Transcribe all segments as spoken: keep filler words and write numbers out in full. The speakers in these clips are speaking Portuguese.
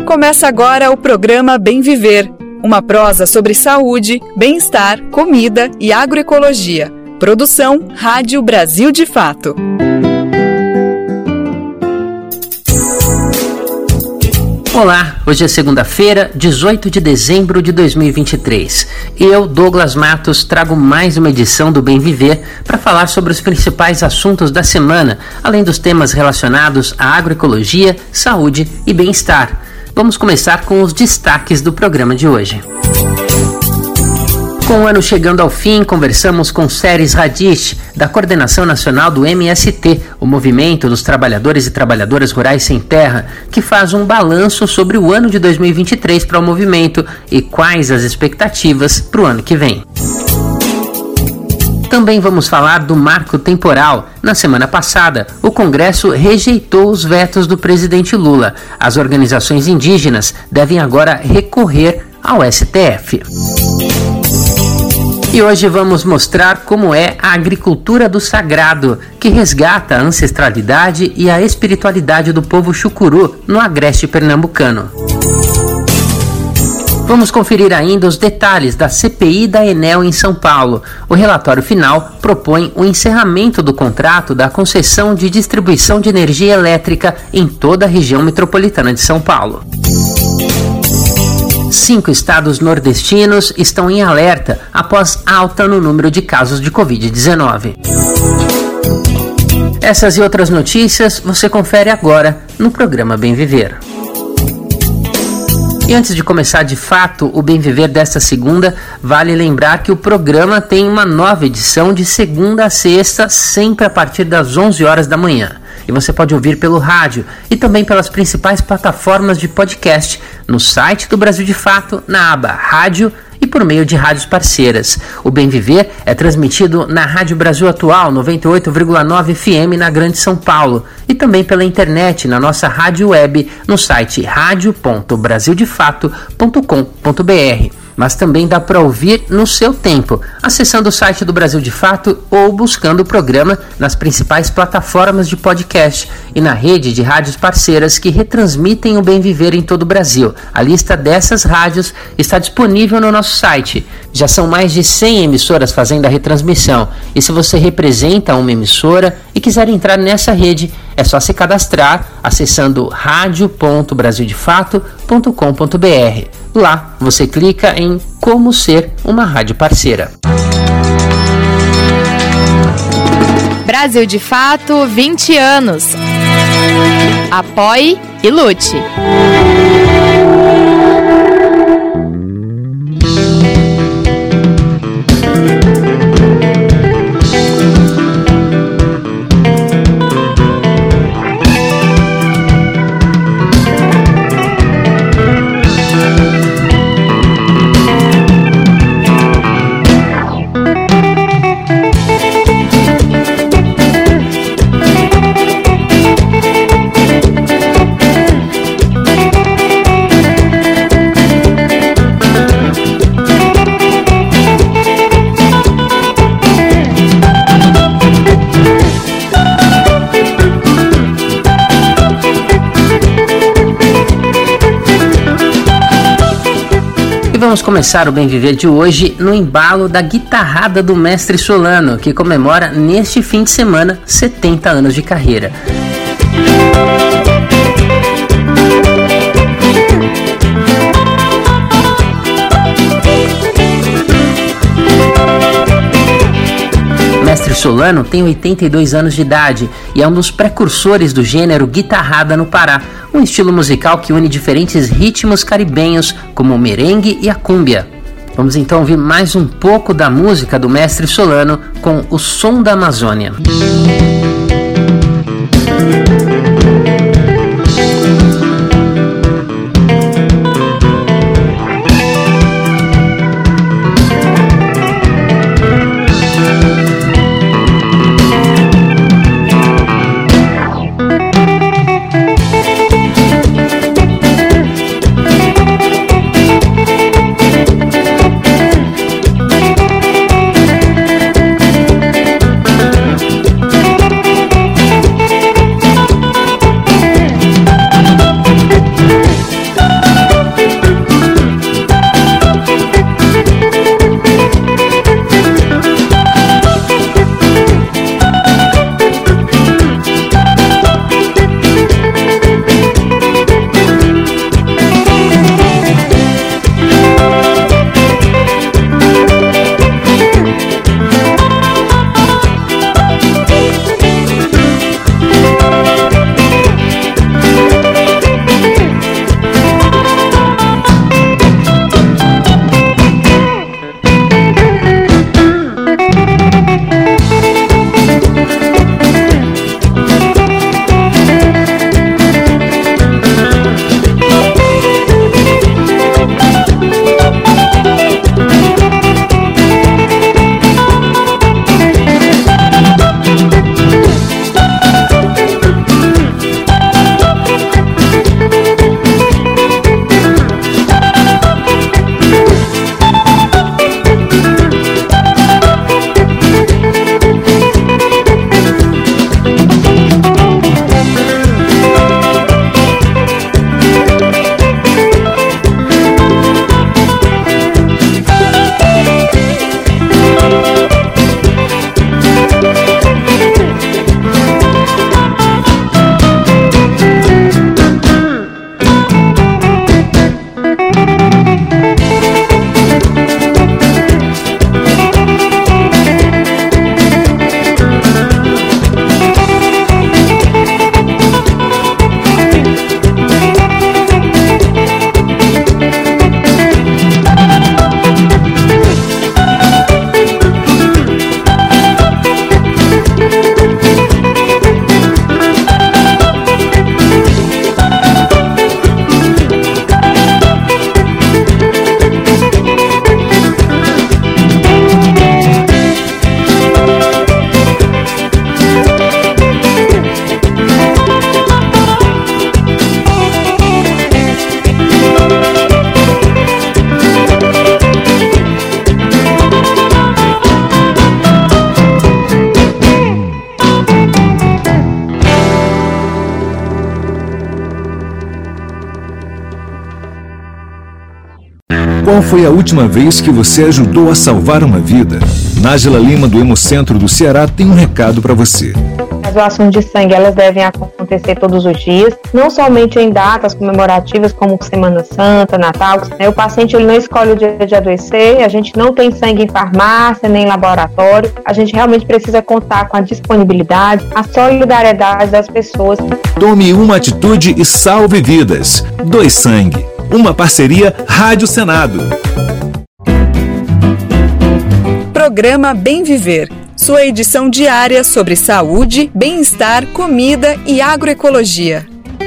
Começa agora o programa Bem Viver, uma prosa sobre saúde, bem-estar, comida e agroecologia. Produção Rádio Brasil de Fato. Olá, hoje é segunda-feira, dezoito de dezembro de dois mil e vinte e três. Eu, Douglas Matos, trago mais uma edição do Bem Viver para falar sobre os principais assuntos da semana, além dos temas relacionados à agroecologia, saúde e bem-estar. Vamos começar com os destaques do programa de hoje. Com o ano chegando ao fim, conversamos com Seres Radish, da Coordenação Nacional do M S T, o Movimento dos Trabalhadores e Trabalhadoras Rurais Sem Terra, que faz um balanço sobre o ano de dois mil e vinte e três para o movimento e quais as expectativas para o ano que vem. Também vamos falar do marco temporal. Na semana passada, o Congresso rejeitou os vetos do presidente Lula. As organizações indígenas devem agora recorrer ao S T F. E hoje vamos mostrar como é a agricultura do sagrado, que resgata a ancestralidade e a espiritualidade do povo chucuru no agreste pernambucano. Vamos conferir ainda os detalhes da C P I da Enel em São Paulo. O relatório final propõe o encerramento do contrato da concessão de distribuição de energia elétrica em toda a região metropolitana de São Paulo. Cinco estados nordestinos estão em alerta após alta no número de casos de covid dezenove. Essas e outras notícias você confere agora no programa Bem Viver. E antes de começar de fato o Bem Viver desta segunda, vale lembrar que o programa tem uma nova edição de segunda a sexta, sempre a partir das onze horas da manhã. E você pode ouvir pelo rádio e também pelas principais plataformas de podcast, no site do Brasil de Fato, na aba Rádio e por meio de rádios parceiras. O Bem Viver é transmitido na Rádio Brasil Atual, noventa e oito vírgula nove F M na Grande São Paulo, e também pela internet na nossa rádio web no site radio ponto brasil de fato ponto com ponto b r. Mas também dá para ouvir no seu tempo, acessando o site do Brasil de Fato ou buscando o programa nas principais plataformas de podcast e na rede de rádios parceiras que retransmitem o Bem Viver em todo o Brasil. A lista dessas rádios está disponível no nosso site. Já são mais de cem emissoras fazendo a retransmissão, e se você representa uma emissora e quiser entrar nessa rede, é só se cadastrar acessando radio ponto brasil de fato ponto com ponto b r. Lá você clica em Como Ser uma Rádio Parceira. Brasil de Fato, vinte anos. Apoie e lute. Vamos começar o Bem Viver de hoje no embalo da guitarrada do Mestre Solano, que comemora neste fim de semana setenta anos de carreira. Mestre Solano tem oitenta e dois anos de idade e é um dos precursores do gênero guitarrada no Pará, um estilo musical que une diferentes ritmos caribenhos, como o merengue e a cúmbia. Vamos então ouvir mais um pouco da música do Mestre Solano com O Som da Amazônia. Qual foi a última vez que você ajudou a salvar uma vida? Nájila Lima, do Hemocentro do Ceará, tem um recado para você. As doações de sangue, elas devem acontecer todos os dias, não somente em datas comemorativas como Semana Santa, Natal. O paciente ele não escolhe o dia de adoecer, a gente não tem sangue em farmácia, nem em laboratório. A gente realmente precisa contar com a disponibilidade, a solidariedade das pessoas. Tome uma atitude e salve vidas. Doe sangue. Uma parceria Rádio Senado. Programa Bem Viver. Sua edição diária sobre saúde, bem-estar, comida e agroecologia.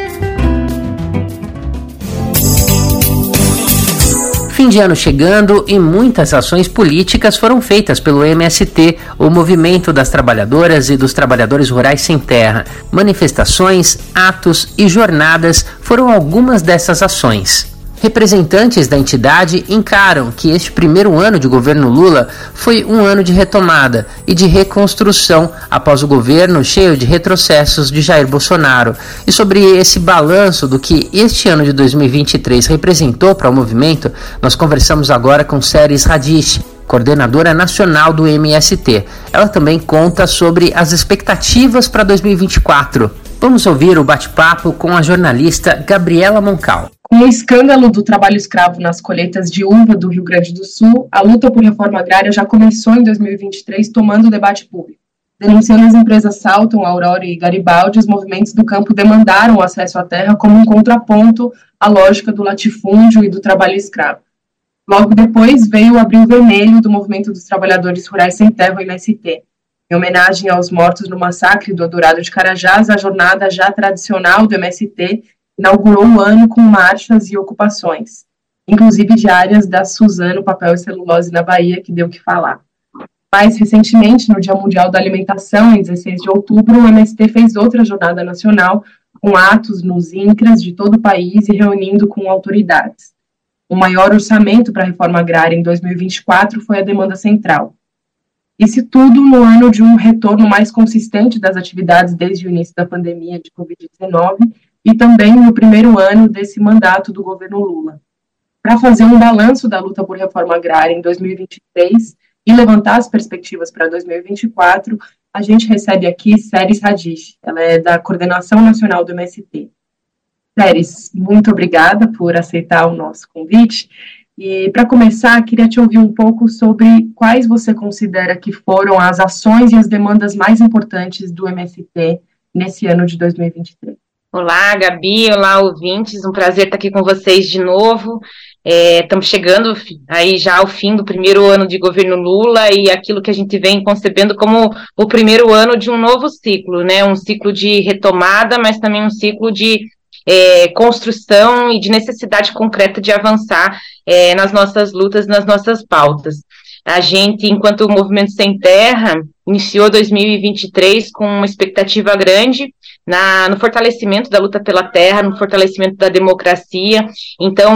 Fim de ano chegando e muitas ações políticas foram feitas pelo M S T, o Movimento das Trabalhadoras e dos Trabalhadores Rurais Sem Terra. Manifestações, atos e jornadas foram algumas dessas ações. Representantes da entidade encaram que este primeiro ano de governo Lula foi um ano de retomada e de reconstrução após o governo cheio de retrocessos de Jair Bolsonaro. E sobre esse balanço do que este ano de dois mil e vinte e três representou para o movimento, nós conversamos agora com Seres Radish, coordenadora nacional do M S T. Ela também conta sobre as expectativas para dois mil e vinte e quatro. Vamos ouvir o bate-papo com a jornalista Gabriela Moncal. Com o escândalo do trabalho escravo nas colheitas de uva do Rio Grande do Sul, a luta por reforma agrária já começou em dois mil e vinte e três, tomando o debate público. Denunciando as empresas Salton, Aurora e Garibaldi, os movimentos do campo demandaram o acesso à terra como um contraponto à lógica do latifúndio e do trabalho escravo. Logo depois veio o Abril Vermelho do Movimento dos Trabalhadores Rurais Sem Terra, o M S T. Em homenagem aos mortos no massacre do Eldorado de Carajás, a jornada já tradicional do M S T inaugurou o ano com marchas e ocupações, inclusive diárias da Suzano Papel e Celulose na Bahia, que deu o que falar. Mais recentemente, no Dia Mundial da Alimentação, em dezesseis de outubro, o M S T fez outra jornada nacional com atos nos INCRAS de todo o país e reunindo com autoridades. O maior orçamento para a reforma agrária em dois mil e vinte e quatro foi a demanda central. Isso tudo no ano de um retorno mais consistente das atividades desde o início da pandemia de covid dezenove e também no primeiro ano desse mandato do governo Lula. Para fazer um balanço da luta por reforma agrária em dois mil e vinte e três e levantar as perspectivas para dois mil e vinte e quatro, a gente recebe aqui Seres Radish. Ela é da Coordenação Nacional do M S T. Seres, muito obrigada por aceitar o nosso convite. E, para começar, queria te ouvir um pouco sobre quais você considera que foram as ações e as demandas mais importantes do M S T nesse ano de dois mil e vinte e três. Olá, Gabi, olá, ouvintes, um prazer estar aqui com vocês de novo. Estamos é, chegando aí já ao fim do primeiro ano de governo Lula e aquilo que a gente vem concebendo como o primeiro ano de um novo ciclo, né? Um ciclo de retomada, mas também um ciclo de é, construção e de necessidade concreta de avançar é, nas nossas lutas, nas nossas pautas. A gente, enquanto Movimento Sem Terra, iniciou dois mil e vinte e três com uma expectativa grande na, no fortalecimento da luta pela terra, no fortalecimento da democracia. Então,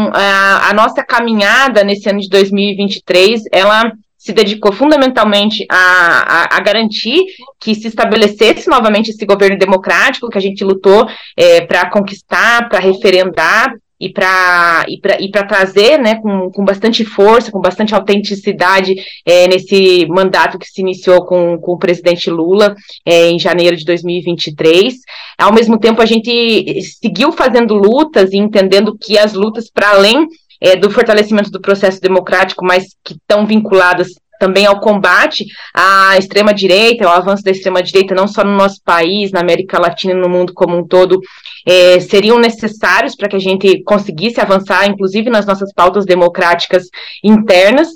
a, a nossa caminhada nesse ano de dois mil e vinte e três, ela se dedicou fundamentalmente a, a, a garantir que se estabelecesse novamente esse governo democrático que a gente lutou é, para conquistar, para referendar, e para e para e para trazer, né, com, com bastante força, com bastante autenticidade é, nesse mandato que se iniciou com, com o presidente Lula é, em janeiro de dois mil e vinte e três. Ao mesmo tempo, a gente seguiu fazendo lutas e entendendo que as lutas, para além é, do fortalecimento do processo democrático, mas que estão vinculadas também ao combate à extrema-direita, ao avanço da extrema-direita, não só no nosso país, na América Latina e no mundo como um todo, é, seriam necessários para que a gente conseguisse avançar, inclusive nas nossas pautas democráticas internas.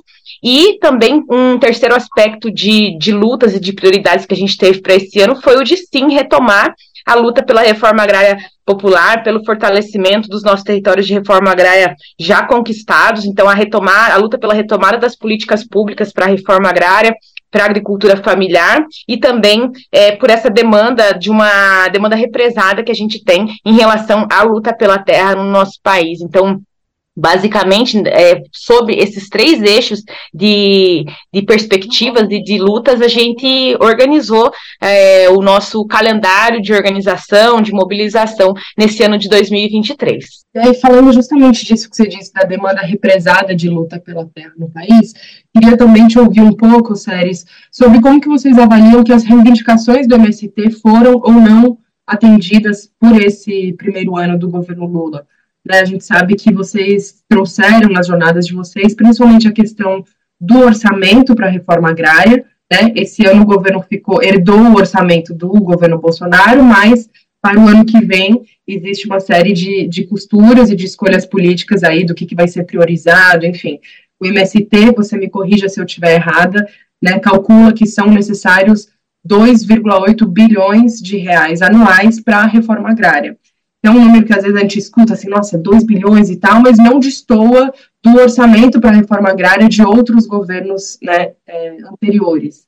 E também um terceiro aspecto de, de lutas e de prioridades que a gente teve para esse ano foi o de, sim, retomar a luta pela reforma agrária popular, pelo fortalecimento dos nossos territórios de reforma agrária já conquistados. Então, a, retomar, a luta pela retomada das políticas públicas para a reforma agrária, para a agricultura familiar, e também é, por essa demanda de uma demanda represada que a gente tem em relação à luta pela terra no nosso país. Então, Basicamente, é, sobre esses três eixos de, de perspectivas e de, de lutas, a gente organizou é, o nosso calendário de organização, de mobilização nesse ano de dois mil e vinte e três. E aí, falando justamente disso que você disse, da demanda represada de luta pela terra no país, queria também te ouvir um pouco, Séries, sobre como que vocês avaliam que as reivindicações do M S T foram ou não atendidas por esse primeiro ano do governo Lula. A gente sabe que vocês trouxeram nas jornadas de vocês, principalmente a questão do orçamento para a reforma agrária, né? Esse ano o governo ficou, herdou o orçamento do governo Bolsonaro, mas para o ano que vem existe uma série de, de costuras e de escolhas políticas aí do que, que vai ser priorizado, enfim. O M S T, você me corrija se eu estiver errada, né, calcula que são necessários dois vírgula oito bilhões de reais anuais para a reforma agrária. É um número que às vezes a gente escuta assim, nossa, dois bilhões e tal, mas não destoa do orçamento para a reforma agrária de outros governos, né, é, anteriores.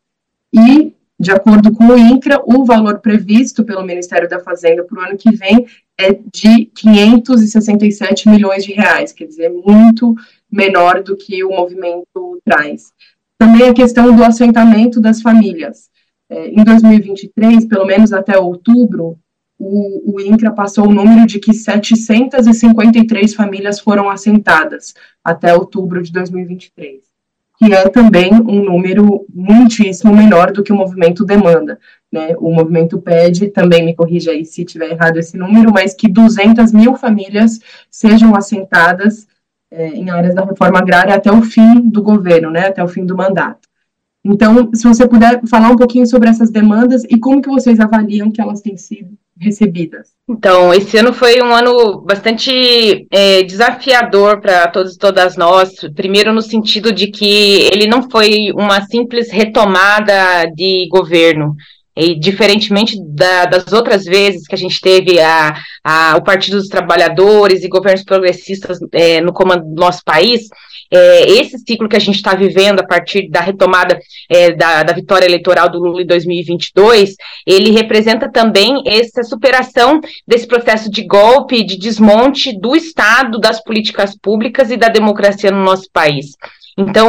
E, de acordo com o INCRA, o valor previsto pelo Ministério da Fazenda para o ano que vem é de quinhentos e sessenta e sete milhões de reais, quer dizer, muito menor do que o movimento traz. Também a questão do assentamento das famílias. É, em dois mil e vinte e três, pelo menos até outubro, O, o INCRA passou o número de que setecentas e cinquenta e três famílias foram assentadas até outubro de dois mil e vinte e três, que é também um número muitíssimo menor do que o movimento demanda, né? O movimento pede, também me corrija aí se tiver errado esse número, mas que duzentas mil famílias sejam assentadas é, em áreas da reforma agrária até o fim do governo, né? Até o fim do mandato. Então, se você puder falar um pouquinho sobre essas demandas e como que vocês avaliam que elas têm sido recebidas. Então, esse ano foi um ano bastante é, desafiador para todos e todas nós, primeiro no sentido de que ele não foi uma simples retomada de governo, e diferentemente da, das outras vezes que a gente teve a, a, o Partido dos Trabalhadores e governos progressistas é, no comando do nosso país, É, esse ciclo que a gente está vivendo a partir da retomada é, da, da vitória eleitoral do Lula em dois mil e vinte e dois, ele representa também essa superação desse processo de golpe, de desmonte do Estado, das políticas públicas e da democracia no nosso país. Então,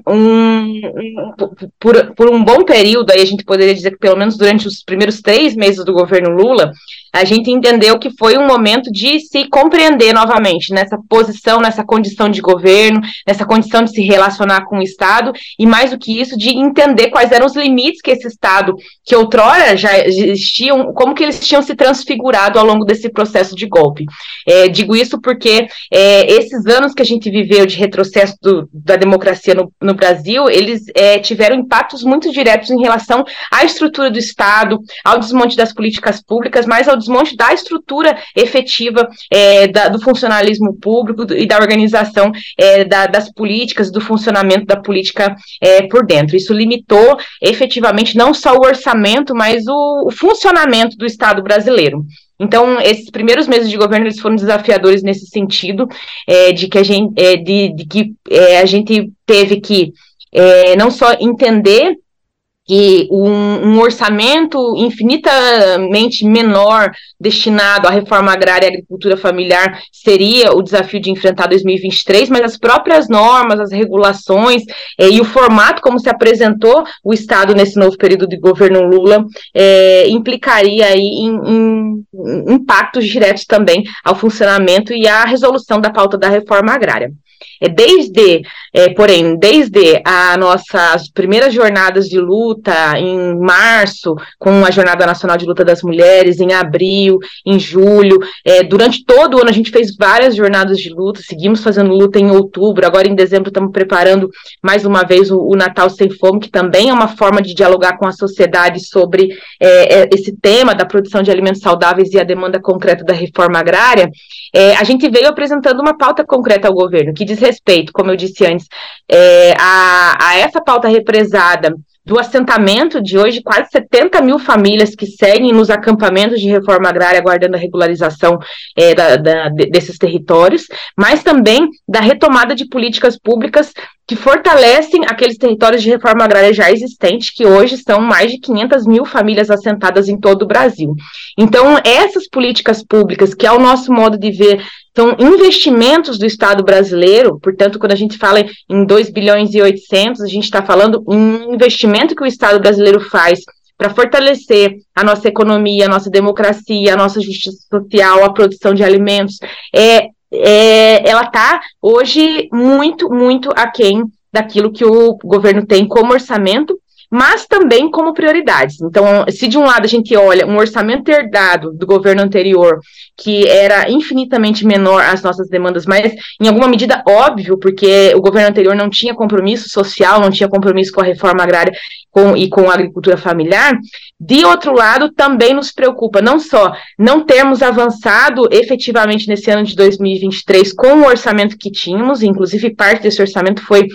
um, um, por, por um bom período, aí a gente poderia dizer que pelo menos durante os primeiros três meses do governo Lula, a gente entendeu que foi um momento de se compreender novamente nessa posição, nessa condição de governo, nessa condição de se relacionar com o Estado, e mais do que isso, de entender quais eram os limites que esse Estado, que outrora já existiam, como que eles tinham se transfigurado ao longo desse processo de golpe. É, digo isso porque é, esses anos que a gente viveu de retrocesso do, da democracia no, no Brasil, eles é, tiveram impactos muito diretos em relação à estrutura do Estado, ao desmonte das políticas públicas, mas ao desmonte da estrutura efetiva é, da, do funcionalismo público e da organização é, da, das políticas, do funcionamento da política é, por dentro. Isso limitou efetivamente não só o orçamento, mas o, o funcionamento do Estado brasileiro. Então, esses primeiros meses de governo eles foram desafiadores nesse sentido, é, de que a gente, é, de, de que, é, a gente teve que é, não só entender que um, um orçamento infinitamente menor destinado à reforma agrária e agricultura familiar seria o desafio de enfrentar dois mil e vinte e três, mas as próprias normas, as regulações eh, e o formato como se apresentou o Estado nesse novo período de governo Lula eh, implicaria aí em, em, em impactos diretos também ao funcionamento e à resolução da pauta da reforma agrária. Desde, é, porém, desde as nossas primeiras jornadas de luta em março, com a Jornada Nacional de Luta das Mulheres, em abril, em julho, é, durante todo o ano a gente fez várias jornadas de luta, seguimos fazendo luta em outubro, agora em dezembro estamos preparando mais uma vez o, o Natal Sem Fome, que também é uma forma de dialogar com a sociedade sobre é, esse tema da produção de alimentos saudáveis e a demanda concreta da reforma agrária. É, a gente veio apresentando uma pauta concreta ao governo, que diz respeito, como eu disse antes, é, a, a essa pauta represada do assentamento de hoje, quase setenta mil famílias que seguem nos acampamentos de reforma agrária aguardando a regularização é, da, da, desses territórios, mas também da retomada de políticas públicas que fortalecem aqueles territórios de reforma agrária já existentes, que hoje são mais de quinhentas mil famílias assentadas em todo o Brasil. Então, essas políticas públicas, que ao nosso modo de ver, são investimentos do Estado brasileiro, portanto, quando a gente fala em dois bilhões e oitocentos, a gente está falando em um investimento que o Estado brasileiro faz para fortalecer a nossa economia, a nossa democracia, a nossa justiça social, a produção de alimentos, é, é, ela está hoje muito, muito aquém daquilo que o governo tem como orçamento, mas também como prioridades. Então, se de um lado a gente olha um orçamento herdado do governo anterior, que era infinitamente menor às nossas demandas, mas em alguma medida óbvio, porque o governo anterior não tinha compromisso social, não tinha compromisso com a reforma agrária com, e com a agricultura familiar, de outro lado também nos preocupa não só não termos avançado efetivamente nesse ano de dois mil e vinte e três com o orçamento que tínhamos, inclusive parte desse orçamento foi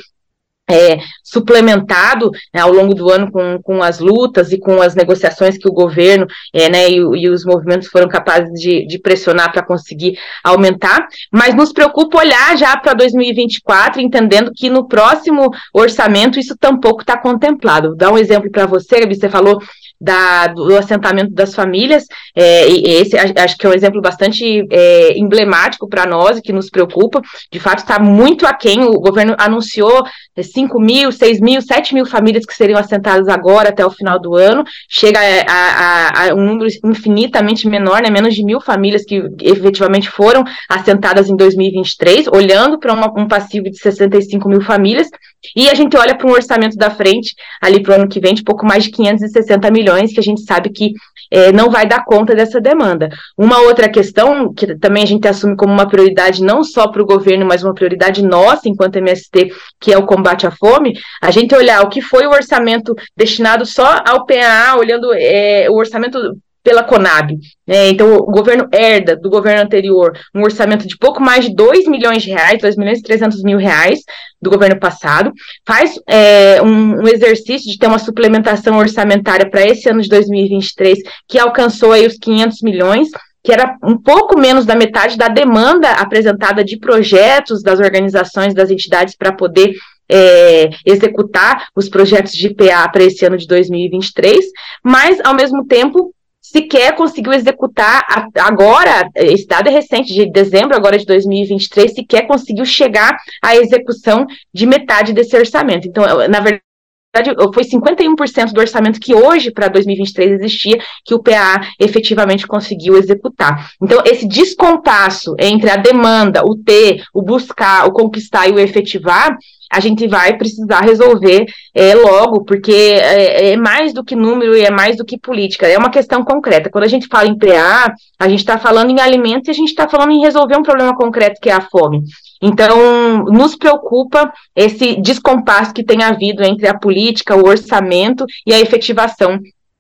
É, suplementado, né, ao longo do ano com, com as lutas e com as negociações que o governo é, né, e, e os movimentos foram capazes de, de pressionar para conseguir aumentar, mas nos preocupa olhar já para dois mil e vinte e quatro, entendendo que no próximo orçamento isso tampouco está contemplado. Vou dar um exemplo para você, Gabi, você falou Da, do assentamento das famílias, é, e esse acho que é um exemplo bastante é, emblemático para nós e que nos preocupa. De fato, está muito aquém. O governo anunciou cinco mil, seis mil, sete mil famílias que seriam assentadas agora até o final do ano, chega a, a, a um número infinitamente menor, né, menos de mil famílias que efetivamente foram assentadas em dois mil e vinte e três, olhando para um passivo de sessenta e cinco mil famílias, e a gente olha para um orçamento da frente, ali para o ano que vem, de pouco mais de quinhentos e sessenta milhões, que a gente sabe que é, não vai dar conta dessa demanda. Uma outra questão, que também a gente assume como uma prioridade não só para o governo, mas uma prioridade nossa, enquanto M S T, que é o combate à fome, a gente olhar o que foi o orçamento destinado só ao P A A, olhando é, o orçamento pela Conab, né? Então o governo herda do governo anterior um orçamento de pouco mais de dois milhões de reais, dois milhões e trezentos mil reais do governo passado, faz é, um, um exercício de ter uma suplementação orçamentária para esse ano de dois mil e vinte e três, que alcançou aí os quinhentos milhões, que era um pouco menos da metade da demanda apresentada de projetos das organizações, das entidades para poder É, executar os projetos de P A para esse ano de dois mil e vinte e três, mas, ao mesmo tempo, sequer conseguiu executar agora, esse dado é recente, de dezembro agora de dois mil e vinte e três, sequer conseguiu chegar à execução de metade desse orçamento. Então, na verdade, foi cinquenta e um por cento do orçamento que hoje, para dois mil e vinte e três, existia, que o P A A efetivamente conseguiu executar. Então, esse descompasso entre a demanda, o ter, o buscar, o conquistar e o efetivar, a gente vai precisar resolver é, logo, porque é, é mais do que número e é mais do que política, é uma questão concreta. Quando a gente fala em P A A, a gente está falando em alimentos e a gente está falando em resolver um problema concreto, que é a fome. Então, nos preocupa esse descompasso que tem havido entre a política, o orçamento e a efetivação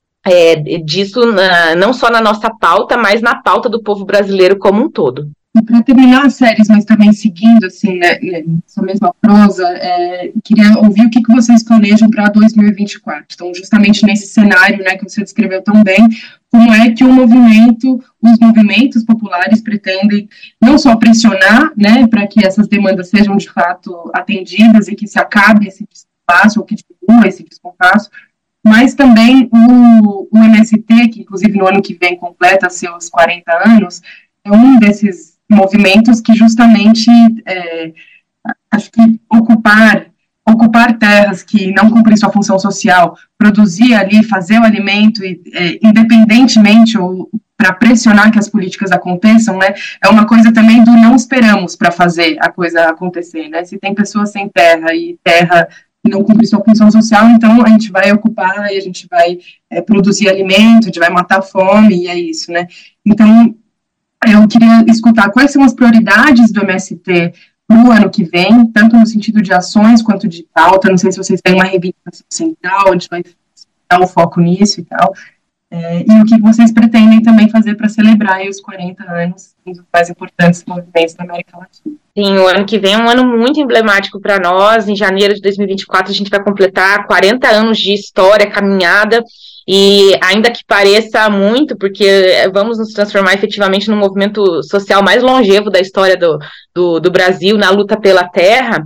é, disso, na, não só na nossa pauta, mas na pauta do povo brasileiro como um todo. E para terminar as séries, mas também seguindo, assim, né, essa mesma prosa, é, queria ouvir o que, que vocês planejam para dois mil e vinte e quatro. Então, justamente nesse cenário, né, que você descreveu tão bem, como é que o movimento, os movimentos populares pretendem não só pressionar, né, para que essas demandas sejam de fato atendidas e que se acabe esse descompasso, ou que diminua esse descompasso, mas também o, o M S T, que inclusive no ano que vem completa seus quarenta anos, é um desses movimentos que justamente, é, acho que ocupar, ocupar terras que não cumprem sua função social, produzir ali, fazer o alimento, e, é, independentemente ou para pressionar que as políticas aconteçam, né, é uma coisa também do não esperamos para fazer a coisa acontecer, né? Se tem pessoas sem terra e terra não cumpre sua função social, então a gente vai ocupar e a gente vai é, produzir alimento, a gente vai matar a fome, e é isso, né? Então, eu queria escutar quais são as prioridades do M S T no ano que vem, tanto no sentido de ações quanto de pauta. Não sei se vocês têm uma reivindicação central, a gente vai dar um foco nisso e tal. É, e o que vocês pretendem também fazer para celebrar aí os quarenta anos, um dos mais importantes movimentos da América Latina. Sim, o ano que vem é um ano muito emblemático para nós. Em janeiro de dois mil e vinte e quatro, a gente vai completar quarenta anos de história, caminhada, E ainda que pareça muito, porque vamos nos transformar efetivamente no movimento social mais longevo da história do, do, do Brasil, na luta pela terra,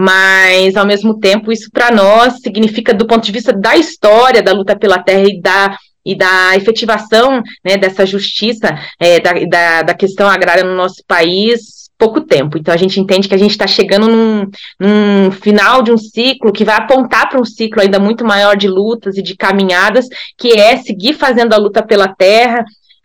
mas, ao mesmo tempo, isso para nós significa, do ponto de vista da história da luta pela terra e da e da efetivação, né, dessa justiça, é, da, da, da questão agrária no nosso país, pouco tempo. Então, a gente entende que a gente está chegando num, num final de um ciclo que vai apontar para um ciclo ainda muito maior de lutas e de caminhadas, que é seguir fazendo a luta pela terra,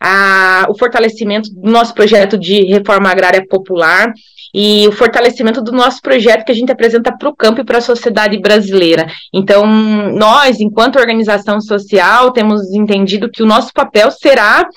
a, o fortalecimento do nosso projeto de reforma agrária popular e o fortalecimento do nosso projeto que a gente apresenta para o campo e para a sociedade brasileira. Então, nós, enquanto organização social, temos entendido que o nosso papel será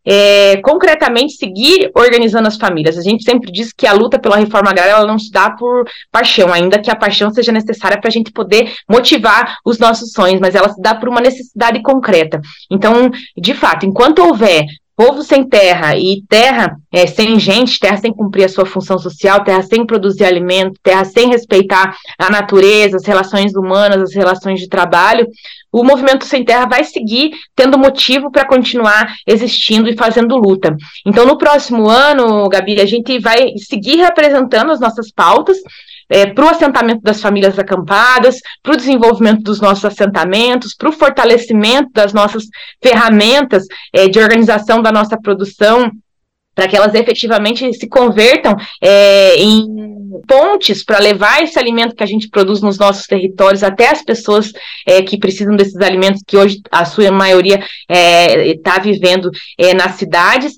É, concretamente seguir organizando as famílias. A gente sempre diz que a luta pela reforma agrária ela não se dá por paixão, ainda que a paixão seja necessária para a gente poder motivar os nossos sonhos, mas ela se dá por uma necessidade concreta. Então, de fato, enquanto houver povo sem terra e terra é, sem gente, terra sem cumprir a sua função social, terra sem produzir alimento, terra sem respeitar a natureza, as relações humanas, as relações de trabalho, o movimento sem terra vai seguir tendo motivo para continuar existindo e fazendo luta. Então, no próximo ano, Gabi, a gente vai seguir representando as nossas pautas, É, para o assentamento das famílias acampadas, para o desenvolvimento dos nossos assentamentos, para o fortalecimento das nossas ferramentas é, de organização da nossa produção, para que elas efetivamente se convertam é, em pontes para levar esse alimento que a gente produz nos nossos territórios até as pessoas é, que precisam desses alimentos, que hoje a sua maioria está é, vivendo é, nas cidades,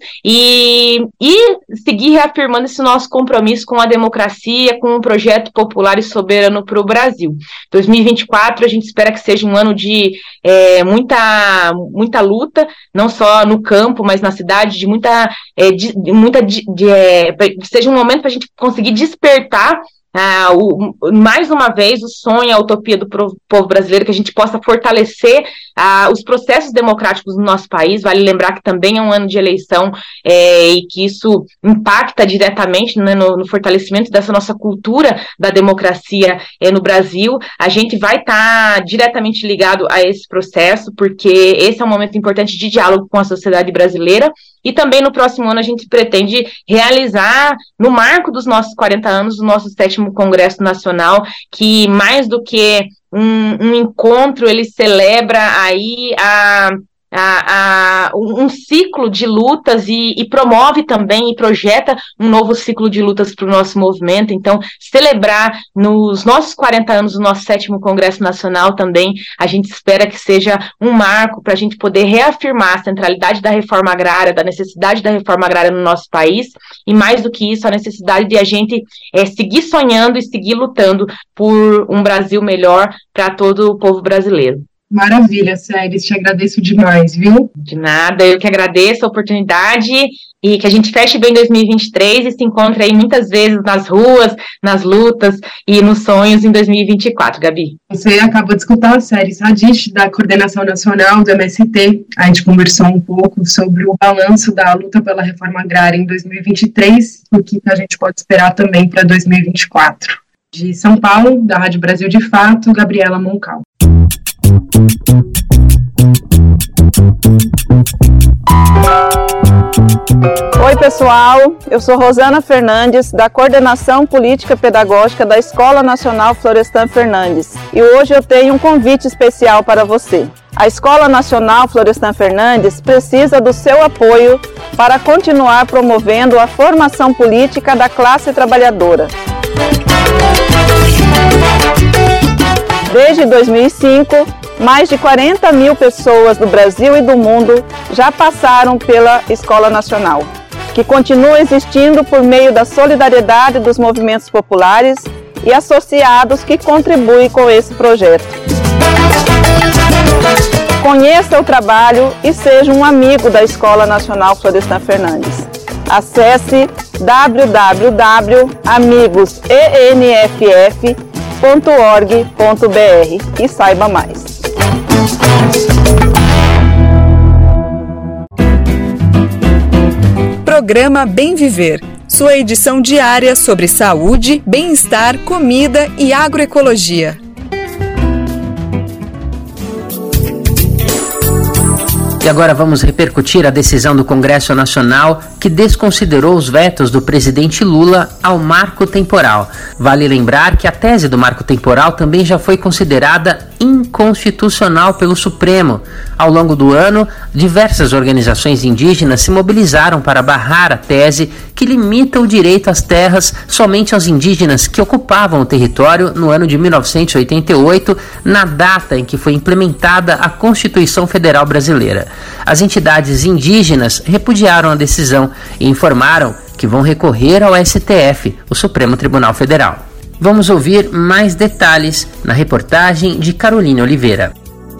e, e seguir reafirmando esse nosso compromisso com a democracia, com um projeto popular e soberano para o Brasil. dois mil e vinte e quatro, a gente espera que seja um ano de é, muita, muita luta, não só no campo, mas na cidade, de muita... É, de, de, muita de, de, é, seja um momento para a gente conseguir despertar ah, o, mais uma vez o sonho, a utopia do povo brasileiro, que a gente possa fortalecer ah, os processos democráticos no nosso país. Vale lembrar que também é um ano de eleição é, e que isso impacta diretamente, né, no, no fortalecimento dessa nossa cultura da democracia é, no Brasil. A gente vai estar tá diretamente ligado a esse processo, porque esse é um momento importante de diálogo com a sociedade brasileira. E também no próximo ano a gente pretende realizar, no marco dos nossos quarenta anos, o nosso sétimo Congresso Nacional, que mais do que um, um encontro, ele celebra aí a... A, a, um ciclo de lutas e, e promove também e projeta um novo ciclo de lutas para o nosso movimento. Então, celebrar nos nossos quarenta anos o nosso sétimo Congresso Nacional também, a gente espera que seja um marco para a gente poder reafirmar a centralidade da reforma agrária, da necessidade da reforma agrária no nosso país, e mais do que isso, a necessidade de a gente é, seguir sonhando e seguir lutando por um Brasil melhor para todo o povo brasileiro. Maravilha, Séries, te agradeço demais, viu? De nada, eu que agradeço a oportunidade e que a gente feche bem dois mil e vinte e três e se encontre aí muitas vezes nas ruas, nas lutas e nos sonhos em dois mil e vinte e quatro, Gabi. Você acabou de escutar a Séries Radish, da Coordenação Nacional do M S T. A gente conversou um pouco sobre o balanço da luta pela reforma agrária em dois mil e vinte e três e o que a gente pode esperar também para dois mil e vinte e quatro. De São Paulo, da Rádio Brasil de Fato, Gabriela Moncal. Oi pessoal, eu sou Rosana Fernandes, da Coordenação Política Pedagógica da Escola Nacional Florestan Fernandes, e hoje eu tenho um convite especial para você. A Escola Nacional Florestan Fernandes precisa do seu apoio para continuar promovendo a formação política da classe trabalhadora. Desde dois mil e cinco, mais de quarenta mil pessoas do Brasil e do mundo já passaram pela Escola Nacional, que continua existindo por meio da solidariedade dos movimentos populares e associados que contribuem com esse projeto. Conheça o trabalho e seja um amigo da Escola Nacional Florestan Fernandes. Acesse w w w ponto amigos e n f f ponto org ponto b r e saiba mais. Programa Bem Viver, sua edição diária sobre saúde, bem-estar, comida e agroecologia. E agora vamos repercutir a decisão do Congresso Nacional que desconsiderou os vetos do presidente Lula ao marco temporal. Vale lembrar que a tese do marco temporal também já foi considerada inconstitucional pelo Supremo. Ao longo do ano, diversas organizações indígenas se mobilizaram para barrar a tese que limita o direito às terras somente aos indígenas que ocupavam o território no ano de mil novecentos e oitenta e oito, na data em que foi implementada a Constituição Federal Brasileira. As entidades indígenas repudiaram a decisão e informaram que vão recorrer ao S T F, o Supremo Tribunal Federal. Vamos ouvir mais detalhes na reportagem de Carolina Oliveira.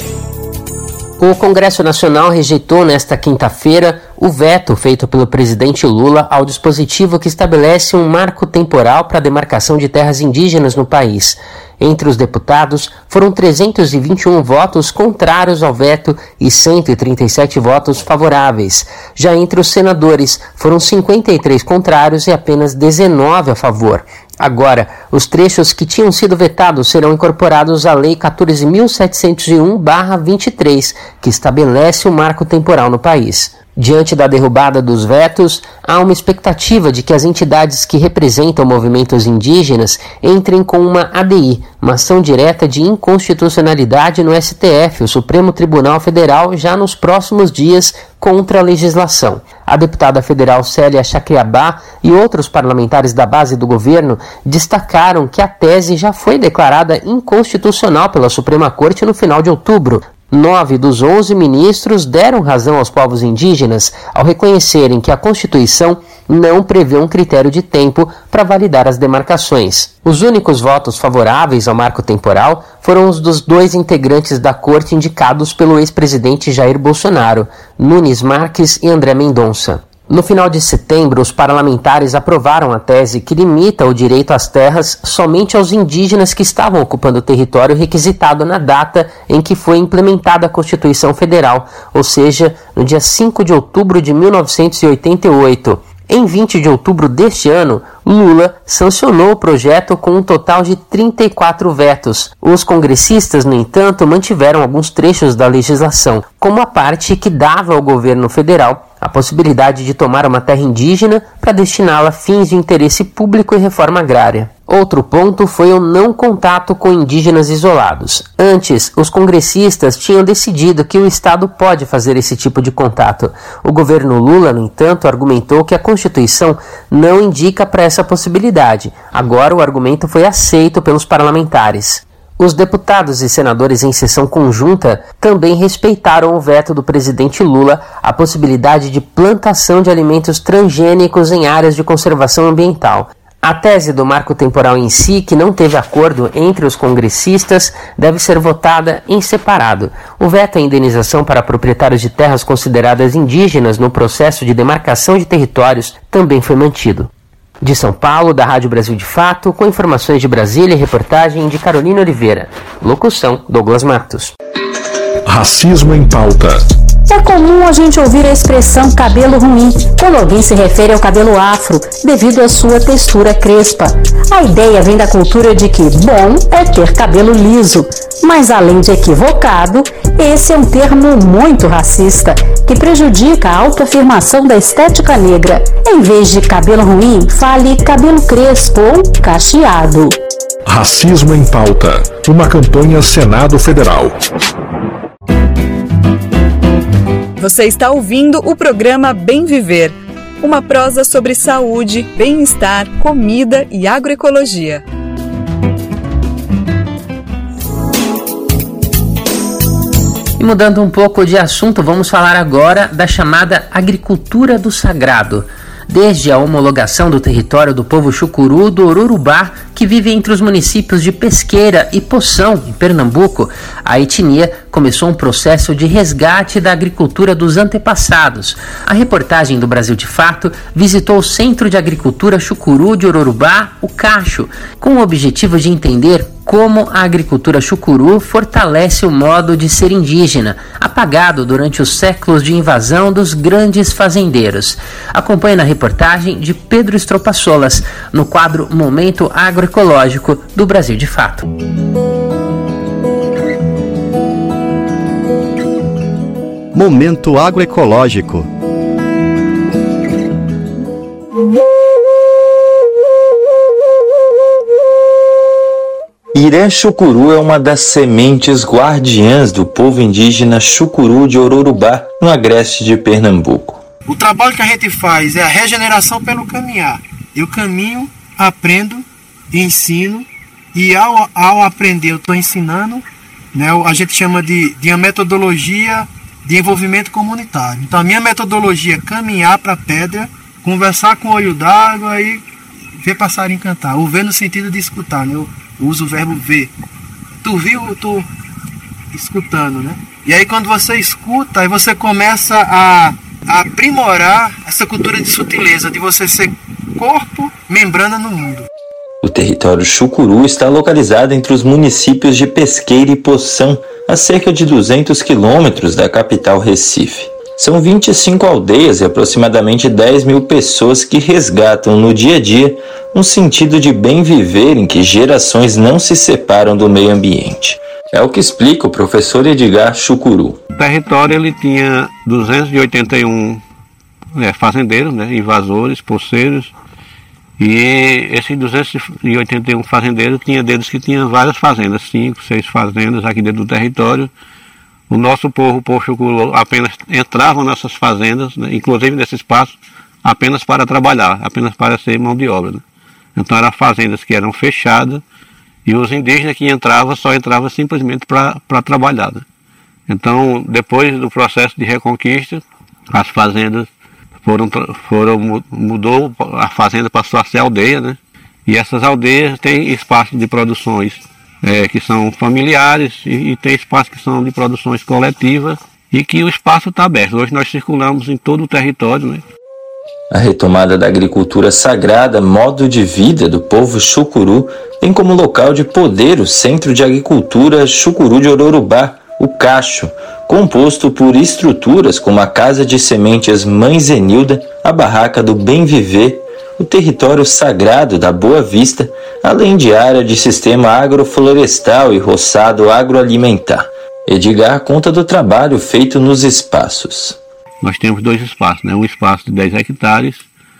O Congresso Nacional rejeitou nesta quinta-feira o veto feito pelo presidente Lula ao dispositivo que estabelece um marco temporal para a demarcação de terras indígenas no país. Entre os deputados, foram trezentos e vinte e um votos contrários ao veto e cento e trinta e sete votos favoráveis. Já entre os senadores, foram cinquenta e três contrários e apenas dezenove a favor. Agora, os trechos que tinham sido vetados serão incorporados à Lei quatorze mil setecentos e um barra vinte e três, que estabelece o marco temporal no país. Diante da derrubada dos vetos, há uma expectativa de que as entidades que representam movimentos indígenas entrem com uma A D I, uma ação direta de inconstitucionalidade no S T F, o Supremo Tribunal Federal, já nos próximos dias contra a legislação. A deputada federal Célia Chacriabá e outros parlamentares da base do governo destacaram que a tese já foi declarada inconstitucional pela Suprema Corte no final de outubro. Nove dos onze ministros deram razão aos povos indígenas ao reconhecerem que a Constituição não prevê um critério de tempo para validar as demarcações. Os únicos votos favoráveis ao marco temporal foram os dos dois integrantes da corte indicados pelo ex-presidente Jair Bolsonaro, Nunes Marques e André Mendonça. No final de setembro, os parlamentares aprovaram a tese que limita o direito às terras somente aos indígenas que estavam ocupando o território requisitado na data em que foi implementada a Constituição Federal, ou seja, no dia cinco de outubro de mil novecentos e oitenta e oito. Em vinte de outubro deste ano, Lula sancionou o projeto com um total de trinta e quatro vetos. Os congressistas, no entanto, mantiveram alguns trechos da legislação, como a parte que dava ao governo federal a possibilidade de tomar uma terra indígena para destiná-la a fins de interesse público e reforma agrária. Outro ponto foi o não contato com indígenas isolados. Antes, os congressistas tinham decidido que o Estado pode fazer esse tipo de contato. O governo Lula, no entanto, argumentou que a Constituição não indica para essa possibilidade. Agora o argumento foi aceito pelos parlamentares. Os deputados e senadores em sessão conjunta também respeitaram o veto do presidente Lula à possibilidade de plantação de alimentos transgênicos em áreas de conservação ambiental. A tese do marco temporal em si, que não teve acordo entre os congressistas, deve ser votada em separado. O veto à indenização para proprietários de terras consideradas indígenas no processo de demarcação de territórios também foi mantido. De São Paulo, da Rádio Brasil de Fato, com informações de Brasília e reportagem de Carolina Oliveira. Locução, Douglas Matos. Racismo em pauta. É comum a gente ouvir a expressão cabelo ruim quando alguém se refere ao cabelo afro, devido à sua textura crespa. A ideia vem da cultura de que bom é ter cabelo liso, mas além de equivocado, esse é um termo muito racista, que prejudica a autoafirmação da estética negra. Em vez de cabelo ruim, fale cabelo crespo ou cacheado. Racismo em pauta. Uma campanha Senado Federal. Você está ouvindo o programa Bem Viver, uma prosa sobre saúde, bem-estar, comida e agroecologia. E mudando um pouco de assunto, vamos falar agora da chamada agricultura do sagrado. Desde a homologação do território do povo chucuru do Ururubá, que vive entre os municípios de Pesqueira e Poção, em Pernambuco, a etnia começou um processo de resgate da agricultura dos antepassados. A reportagem do Brasil de Fato visitou o Centro de Agricultura Chucuru de Ururubá, o Cacho, com o objetivo de entender como a agricultura chucuru fortalece o modo de ser indígena, apagado durante os séculos de invasão dos grandes fazendeiros. Acompanhe na reportagem de Pedro Estropaçolas, no quadro Momento Agroecológico do Brasil de Fato. Momento agroecológico. Irã Chucuru é uma das sementes guardiãs do povo indígena Chucuru de Ororubá, no agreste de Pernambuco. O trabalho que a gente faz é a regeneração pelo caminhar. Eu caminho, aprendo, ensino, e ao, ao aprender eu estou ensinando, né, a gente chama de, de uma metodologia de envolvimento comunitário. Então a minha metodologia é caminhar para a pedra, conversar com o olho d'água e ver passarinho cantar. O ver no sentido de escutar, né? Eu uso o verbo ver. Tu viu, tu escutando, né? E aí quando você escuta, aí você começa a, a aprimorar essa cultura de sutileza, de você ser corpo, membrana no mundo. O território Chucuru está localizado entre os municípios de Pesqueira e Poção, a cerca de duzentos quilômetros da capital Recife. São vinte e cinco aldeias e aproximadamente dez mil pessoas que resgatam no dia a dia um sentido de bem viver em que gerações não se separam do meio ambiente. É o que explica o professor Edgar Chucuru. O território ele tinha duzentos e oitenta e um né, fazendeiros, né, invasores, poceiros, e esses duzentos e oitenta e um fazendeiros tinha deles que tinham várias fazendas, cinco, seis fazendas aqui dentro do território. O nosso povo, o povo Chucuru, apenas entrava nessas fazendas, né, inclusive nesse espaço, apenas para trabalhar, apenas para ser mão de obra. Né? Então eram fazendas que eram fechadas e os indígenas que entravam só entravam simplesmente para trabalhar. Né? Então, depois do processo de reconquista, as fazendas foram, foram mudou, a fazenda passou a ser aldeia, né? E essas aldeias têm espaços de produções É, que são familiares e, e tem espaços que são de produções coletivas e que o espaço está aberto. Hoje nós circulamos em todo o território. Né? A retomada da agricultura sagrada, modo de vida do povo Chucuru, tem como local de poder o Centro de Agricultura Chucuru de Ororubá, o Cacho, composto por estruturas como a Casa de Sementes Mãe Zenilda, a Barraca do Bem Viver, o território sagrado da Boa Vista, além de área de sistema agroflorestal e roçado agroalimentar. Edgar conta do trabalho feito nos espaços. Nós temos dois espaços, né? Um espaço de dez hectares,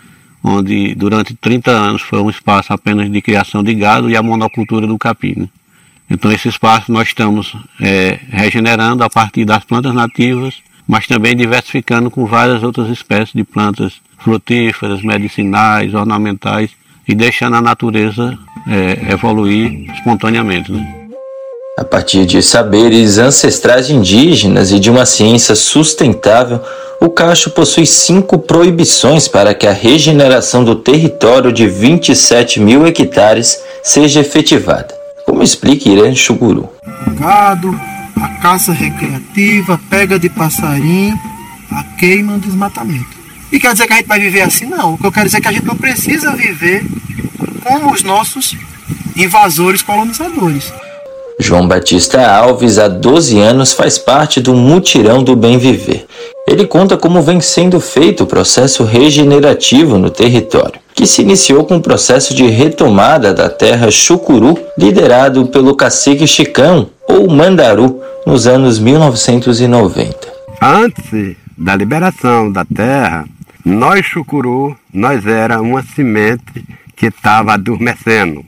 onde durante trinta anos foi um espaço apenas de criação de gado e a monocultura do capim. Né? Então esse espaço nós estamos é, regenerando a partir das plantas nativas, mas também diversificando com várias outras espécies de plantas frutíferas, medicinais, ornamentais e deixando a natureza é, evoluir espontaneamente. Né? A partir de saberes ancestrais indígenas e de uma ciência sustentável, o Cacho possui cinco proibições para que a regeneração do território de vinte e sete mil hectares seja efetivada. Como explica Irã Chucuru. O gado, a caça recreativa, a pega de passarinho, a queima, o desmatamento. E quer dizer que a gente vai viver assim? Não. O que eu quero dizer é que a gente não precisa viver como os nossos invasores colonizadores. João Batista Alves, há doze anos, faz parte do Mutirão do Bem Viver. Ele conta como vem sendo feito o processo regenerativo no território, que se iniciou com o processo de retomada da terra Chucuru, liderado pelo cacique Chicão, ou Mandaru, nos anos mil novecentos e noventa. Antes da liberação da terra, nós Chucuru, nós era uma semente que estava adormecendo.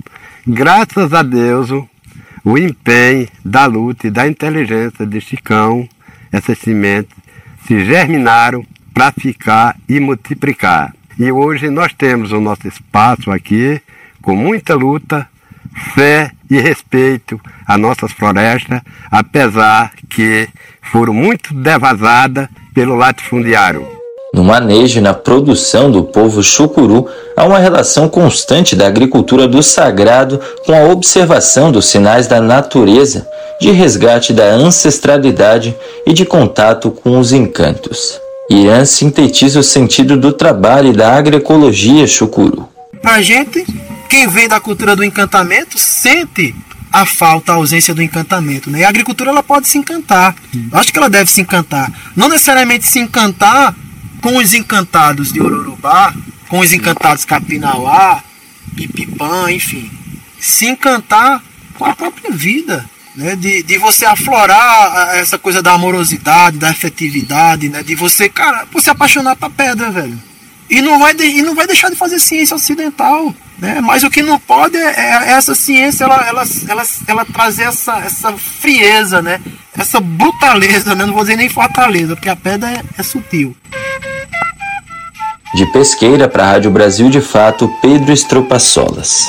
Graças a Deus, o empenho da luta e da inteligência de Chicão, essas sementes se germinaram para ficar e multiplicar. E hoje nós temos o nosso espaço aqui, com muita luta, fé e respeito às nossas florestas, apesar que foram muito devasadas pelo latifundiário. No manejo e na produção do povo Chucuru, há uma relação constante da agricultura do sagrado com a observação dos sinais da natureza, de resgate da ancestralidade e de contato com os encantos. Irã sintetiza o sentido do trabalho e da agroecologia Chucuru. A gente, quem vem da cultura do encantamento, sente a falta, a ausência do encantamento. Né? E a agricultura ela pode se encantar. Acho que ela deve se encantar. Não necessariamente se encantar com os encantados de Ororubá, com os encantados Capinauá, Pipipã, enfim. Se encantar com a própria vida. né, de, de você aflorar essa coisa da amorosidade, da afetividade, né, de você, cara, você apaixonar pra pedra, velho. E não vai, de, e não vai deixar de fazer ciência ocidental, né? Mas o que não pode é, é essa ciência, ela, ela, ela, ela trazer essa, essa frieza, né? Essa brutaleza, né? Não vou dizer nem fortaleza, porque a pedra é, é sutil. De Pesqueira para a Rádio Brasil de Fato, Pedro Estropaçolas.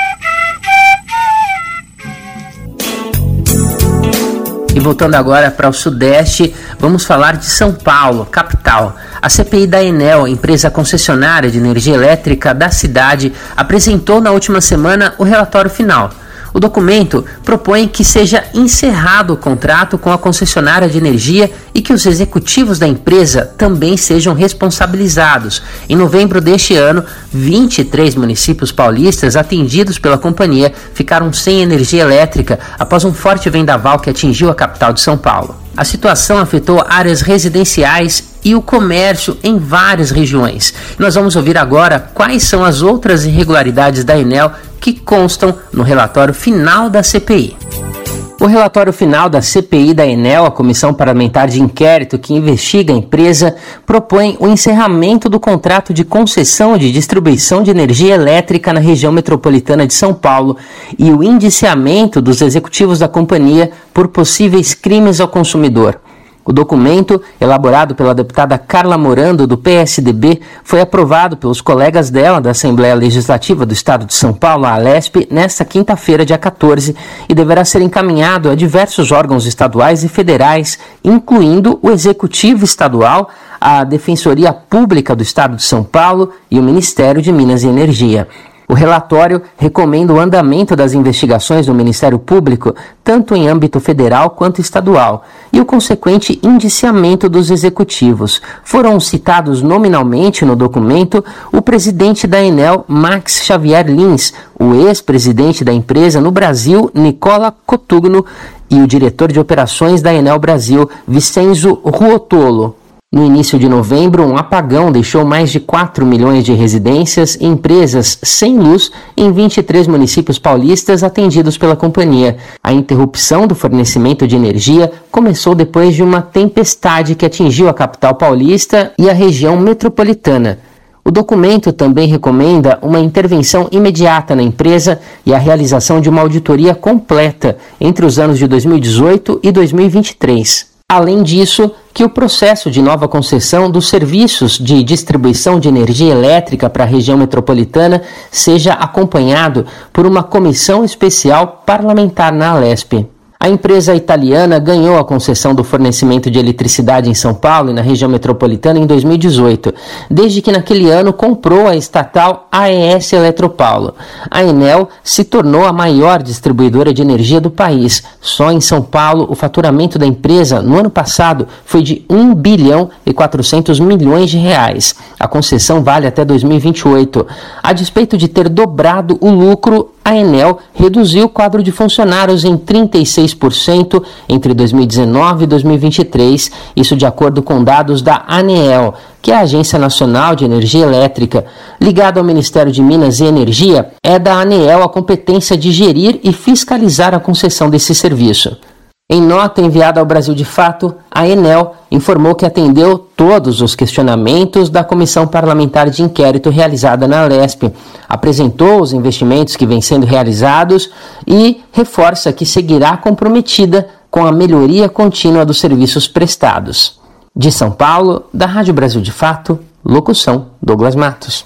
E voltando agora para o Sudeste, vamos falar de São Paulo, capital. A C P I da Enel, empresa concessionária de energia elétrica da cidade, apresentou na última semana o relatório final. O documento propõe que seja encerrado o contrato com a concessionária de energia e que os executivos da empresa também sejam responsabilizados. Em novembro deste ano, vinte e três municípios paulistas atendidos pela companhia ficaram sem energia elétrica após um forte vendaval que atingiu a capital de São Paulo. A situação afetou áreas residenciais e o comércio em várias regiões. Nós vamos ouvir agora quais são as outras irregularidades da Enel que constam no relatório final da C P I. O relatório final da C P I da Enel, a Comissão Parlamentar de Inquérito que investiga a empresa, propõe o encerramento do contrato de concessão de distribuição de energia elétrica na região metropolitana de São Paulo e o indiciamento dos executivos da companhia por possíveis crimes ao consumidor. O documento, elaborado pela deputada Carla Morando, do P S D B, foi aprovado pelos colegas dela da Assembleia Legislativa do Estado de São Paulo, a Alesp, nesta quinta-feira, dia quatorze, e deverá ser encaminhado a diversos órgãos estaduais e federais, incluindo o Executivo Estadual, a Defensoria Pública do Estado de São Paulo e o Ministério de Minas e Energia. O relatório recomenda o andamento das investigações do Ministério Público, tanto em âmbito federal quanto estadual, e o consequente indiciamento dos executivos. Foram citados nominalmente no documento o presidente da Enel, Max Xavier Lins, o ex-presidente da empresa no Brasil, Nicola Cotugno, e o diretor de operações da Enel Brasil, Vincenzo Ruotolo. No início de novembro, um apagão deixou mais de quatro milhões de residências e empresas sem luz em vinte e três municípios paulistas atendidos pela companhia. A interrupção do fornecimento de energia começou depois de uma tempestade que atingiu a capital paulista e a região metropolitana. O documento também recomenda uma intervenção imediata na empresa e a realização de uma auditoria completa entre os anos de dois mil e dezoito e dois mil e vinte e três. Além disso, que o processo de nova concessão dos serviços de distribuição de energia elétrica para a região metropolitana seja acompanhado por uma comissão especial parlamentar na Alesp. A empresa italiana ganhou a concessão do fornecimento de eletricidade em São Paulo e na região metropolitana em dois mil e dezoito, desde que naquele ano comprou a estatal A E S Eletropaulo. A Enel se tornou a maior distribuidora de energia do país. Só em São Paulo, o faturamento da empresa no ano passado foi de um bilhão e quatrocentos milhões de reais. A concessão vale até dois mil e vinte e oito. A despeito de ter dobrado o lucro, a Enel reduziu o quadro de funcionários em trinta e seis por cento entre dois mil e dezenove e dois mil e vinte e três, isso de acordo com dados da ANEEL, que é a Agência Nacional de Energia Elétrica. Ligada ao Ministério de Minas e Energia, é da ANEEL a competência de gerir e fiscalizar a concessão desse serviço. Em nota enviada ao Brasil de Fato, a Enel informou que atendeu todos os questionamentos da Comissão Parlamentar de Inquérito realizada na Alesp, apresentou os investimentos que vêm sendo realizados e reforça que seguirá comprometida com a melhoria contínua dos serviços prestados. De São Paulo, da Rádio Brasil de Fato, locução Douglas Matos.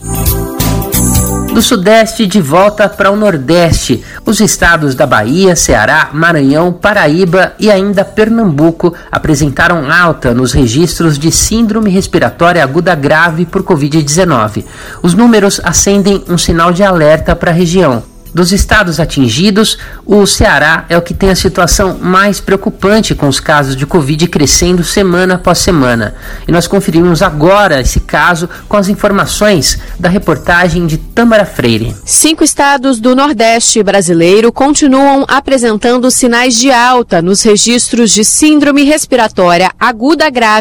Do Sudeste de volta para o Nordeste, os estados da Bahia, Ceará, Maranhão, Paraíba e ainda Pernambuco apresentaram alta nos registros de síndrome respiratória aguda grave por covid dezenove. Os números acendem um sinal de alerta para a região. Dos estados atingidos, o Ceará é o que tem a situação mais preocupante, com os casos de Covid crescendo semana após semana. E nós conferimos agora esse caso com as informações da reportagem de Tâmara Freire. Cinco estados do Nordeste brasileiro continuam apresentando sinais de alta nos registros de síndrome respiratória aguda grave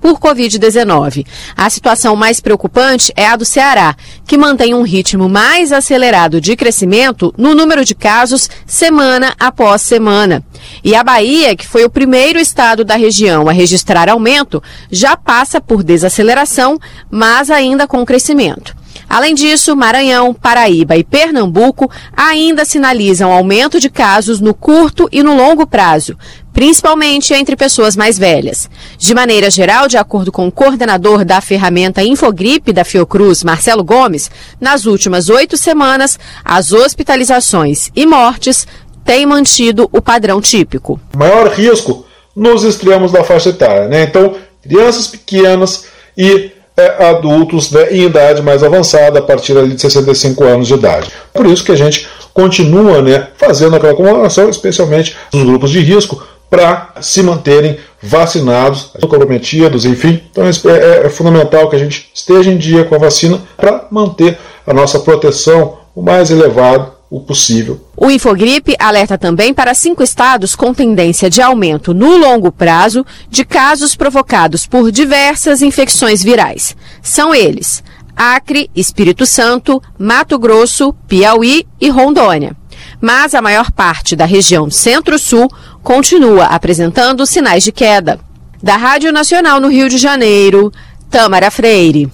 por covid dezenove. A situação mais preocupante é a do Ceará, que mantém um ritmo mais acelerado de crescimento no número de casos semana após semana. E a Bahia, que foi o primeiro estado da região a registrar aumento, já passa por desaceleração, mas ainda com crescimento. Além disso, Maranhão, Paraíba e Pernambuco ainda sinalizam aumento de casos no curto e no longo prazo, principalmente entre pessoas mais velhas. De maneira geral, de acordo com o coordenador da ferramenta Infogripe da Fiocruz, Marcelo Gomes, nas últimas oito semanas, as hospitalizações e mortes têm mantido o padrão típico. Maior risco nos extremos da faixa etária, né? Então, crianças pequenas e É, adultos, né, em idade mais avançada, a partir ali de sessenta e cinco anos de idade. Por isso que a gente continua, né, fazendo aquela comemoração, especialmente nos grupos de risco, para se manterem vacinados, comprometidos, enfim. Então é, é fundamental que a gente esteja em dia com a vacina para manter a nossa proteção o mais elevado o possível. O Infogripe alerta também para cinco estados com tendência de aumento no longo prazo de casos provocados por diversas infecções virais. São eles: Acre, Espírito Santo, Mato Grosso, Piauí e Rondônia. Mas a maior parte da região Centro-Sul continua apresentando sinais de queda. Da Rádio Nacional no Rio de Janeiro, Tâmara Freire.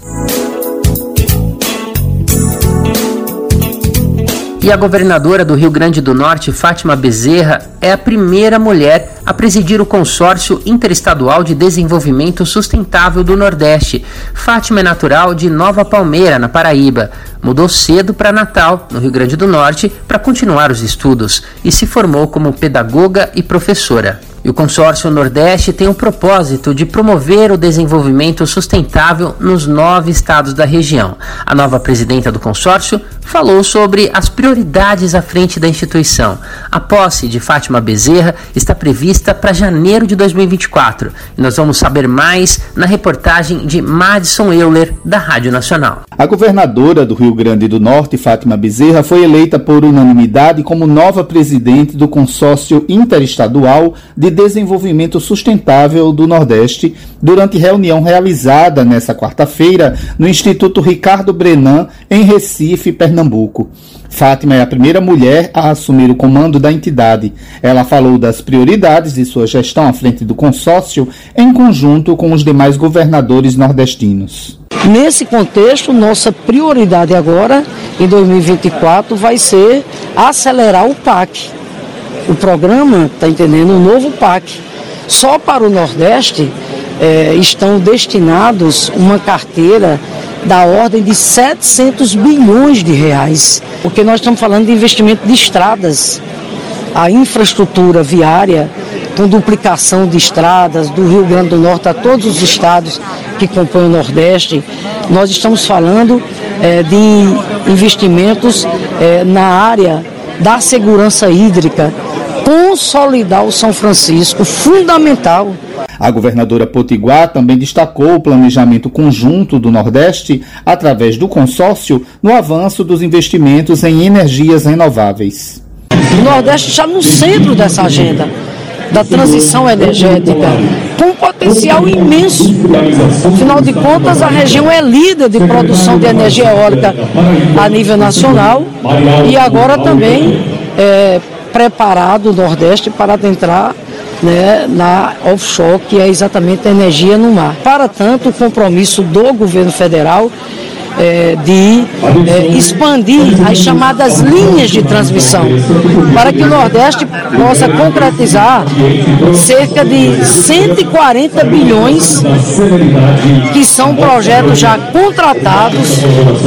E a governadora do Rio Grande do Norte, Fátima Bezerra, é a primeira mulher a presidir o Consórcio Interestadual de Desenvolvimento Sustentável do Nordeste. Fátima é natural de Nova Palmeira, na Paraíba. Mudou cedo para Natal, no Rio Grande do Norte, para continuar os estudos e se formou como pedagoga e professora. E o Consórcio Nordeste tem o propósito de promover o desenvolvimento sustentável nos nove estados da região. A nova presidenta do consórcio falou sobre as prioridades à frente da instituição. A posse de Fátima Bezerra está prevista para janeiro de dois mil e vinte e quatro. E nós vamos saber mais na reportagem de Madison Euler, da Rádio Nacional. A governadora do Rio Grande do Norte, Fátima Bezerra, foi eleita por unanimidade como nova presidente do Consórcio Interestadual de Desenvolvimento Sustentável do Nordeste durante reunião realizada nesta quarta-feira no Instituto Ricardo Brenan, em Recife, Pernambuco. Fátima é a primeira mulher a assumir o comando da entidade. Ela falou das prioridades de sua gestão à frente do consórcio em conjunto com os demais governadores nordestinos. Nesse contexto, nossa prioridade agora, em dois mil e vinte e quatro, vai ser acelerar o P A C. O programa, está entendendo, o novo P A C. Só para o Nordeste eh, estão destinados uma carteira da ordem de setecentos bilhões de reais, porque nós estamos falando de investimento de estradas, a infraestrutura viária, com duplicação de estradas do Rio Grande do Norte a todos os estados que compõem o Nordeste. Nós estamos falando eh, de investimentos eh, na área da segurança hídrica, consolidar o São Francisco, fundamental. A governadora Potiguar também destacou o planejamento conjunto do Nordeste, através do consórcio, no avanço dos investimentos em energias renováveis. O Nordeste está no centro dessa agenda da transição energética, com um potencial imenso. Afinal de contas, a região é líder de produção de energia eólica a nível nacional e agora também é preparado o Nordeste para adentrar, né, na offshore, que é exatamente a energia no mar. Para tanto, o compromisso do governo federal é, de é, expandir as chamadas linhas de transmissão, para que o Nordeste possa concretizar cerca de cento e quarenta bilhões, que são projetos já contratados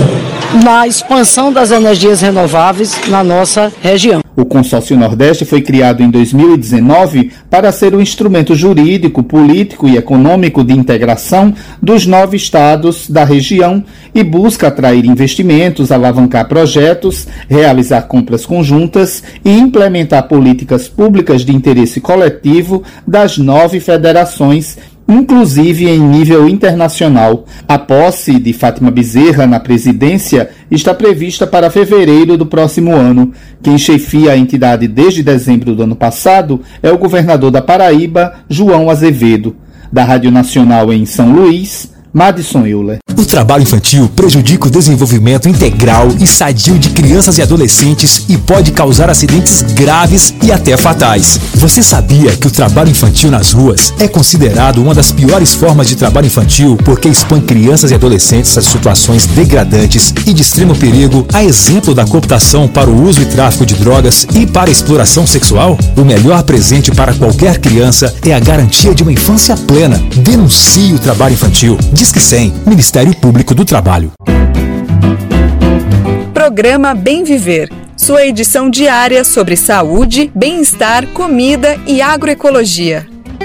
na expansão das energias renováveis na nossa região. O Consórcio Nordeste foi criado em dois mil e dezenove para ser um instrumento jurídico, político e econômico de integração dos nove estados da região e busca atrair investimentos, alavancar projetos, realizar compras conjuntas e implementar políticas públicas de interesse coletivo das nove federações, inclusive em nível internacional. A posse de Fátima Bezerra na presidência está prevista para fevereiro do próximo ano. Quem chefia a entidade desde dezembro do ano passado é o governador da Paraíba, João Azevedo. Da Rádio Nacional em São Luís, Madison Euler. O trabalho infantil prejudica o desenvolvimento integral e sadio de crianças e adolescentes e pode causar acidentes graves e até fatais. Você sabia que o trabalho infantil nas ruas é considerado uma das piores formas de trabalho infantil porque expõe crianças e adolescentes a situações degradantes e de extremo perigo, a exemplo da cooptação para o uso e tráfico de drogas e para a exploração sexual? O melhor presente para qualquer criança é a garantia de uma infância plena. Denuncie o trabalho infantil. Disque cem, Ministério Público do Trabalho. Programa Bem Viver, sua edição diária sobre saúde, bem-estar, comida e agroecologia.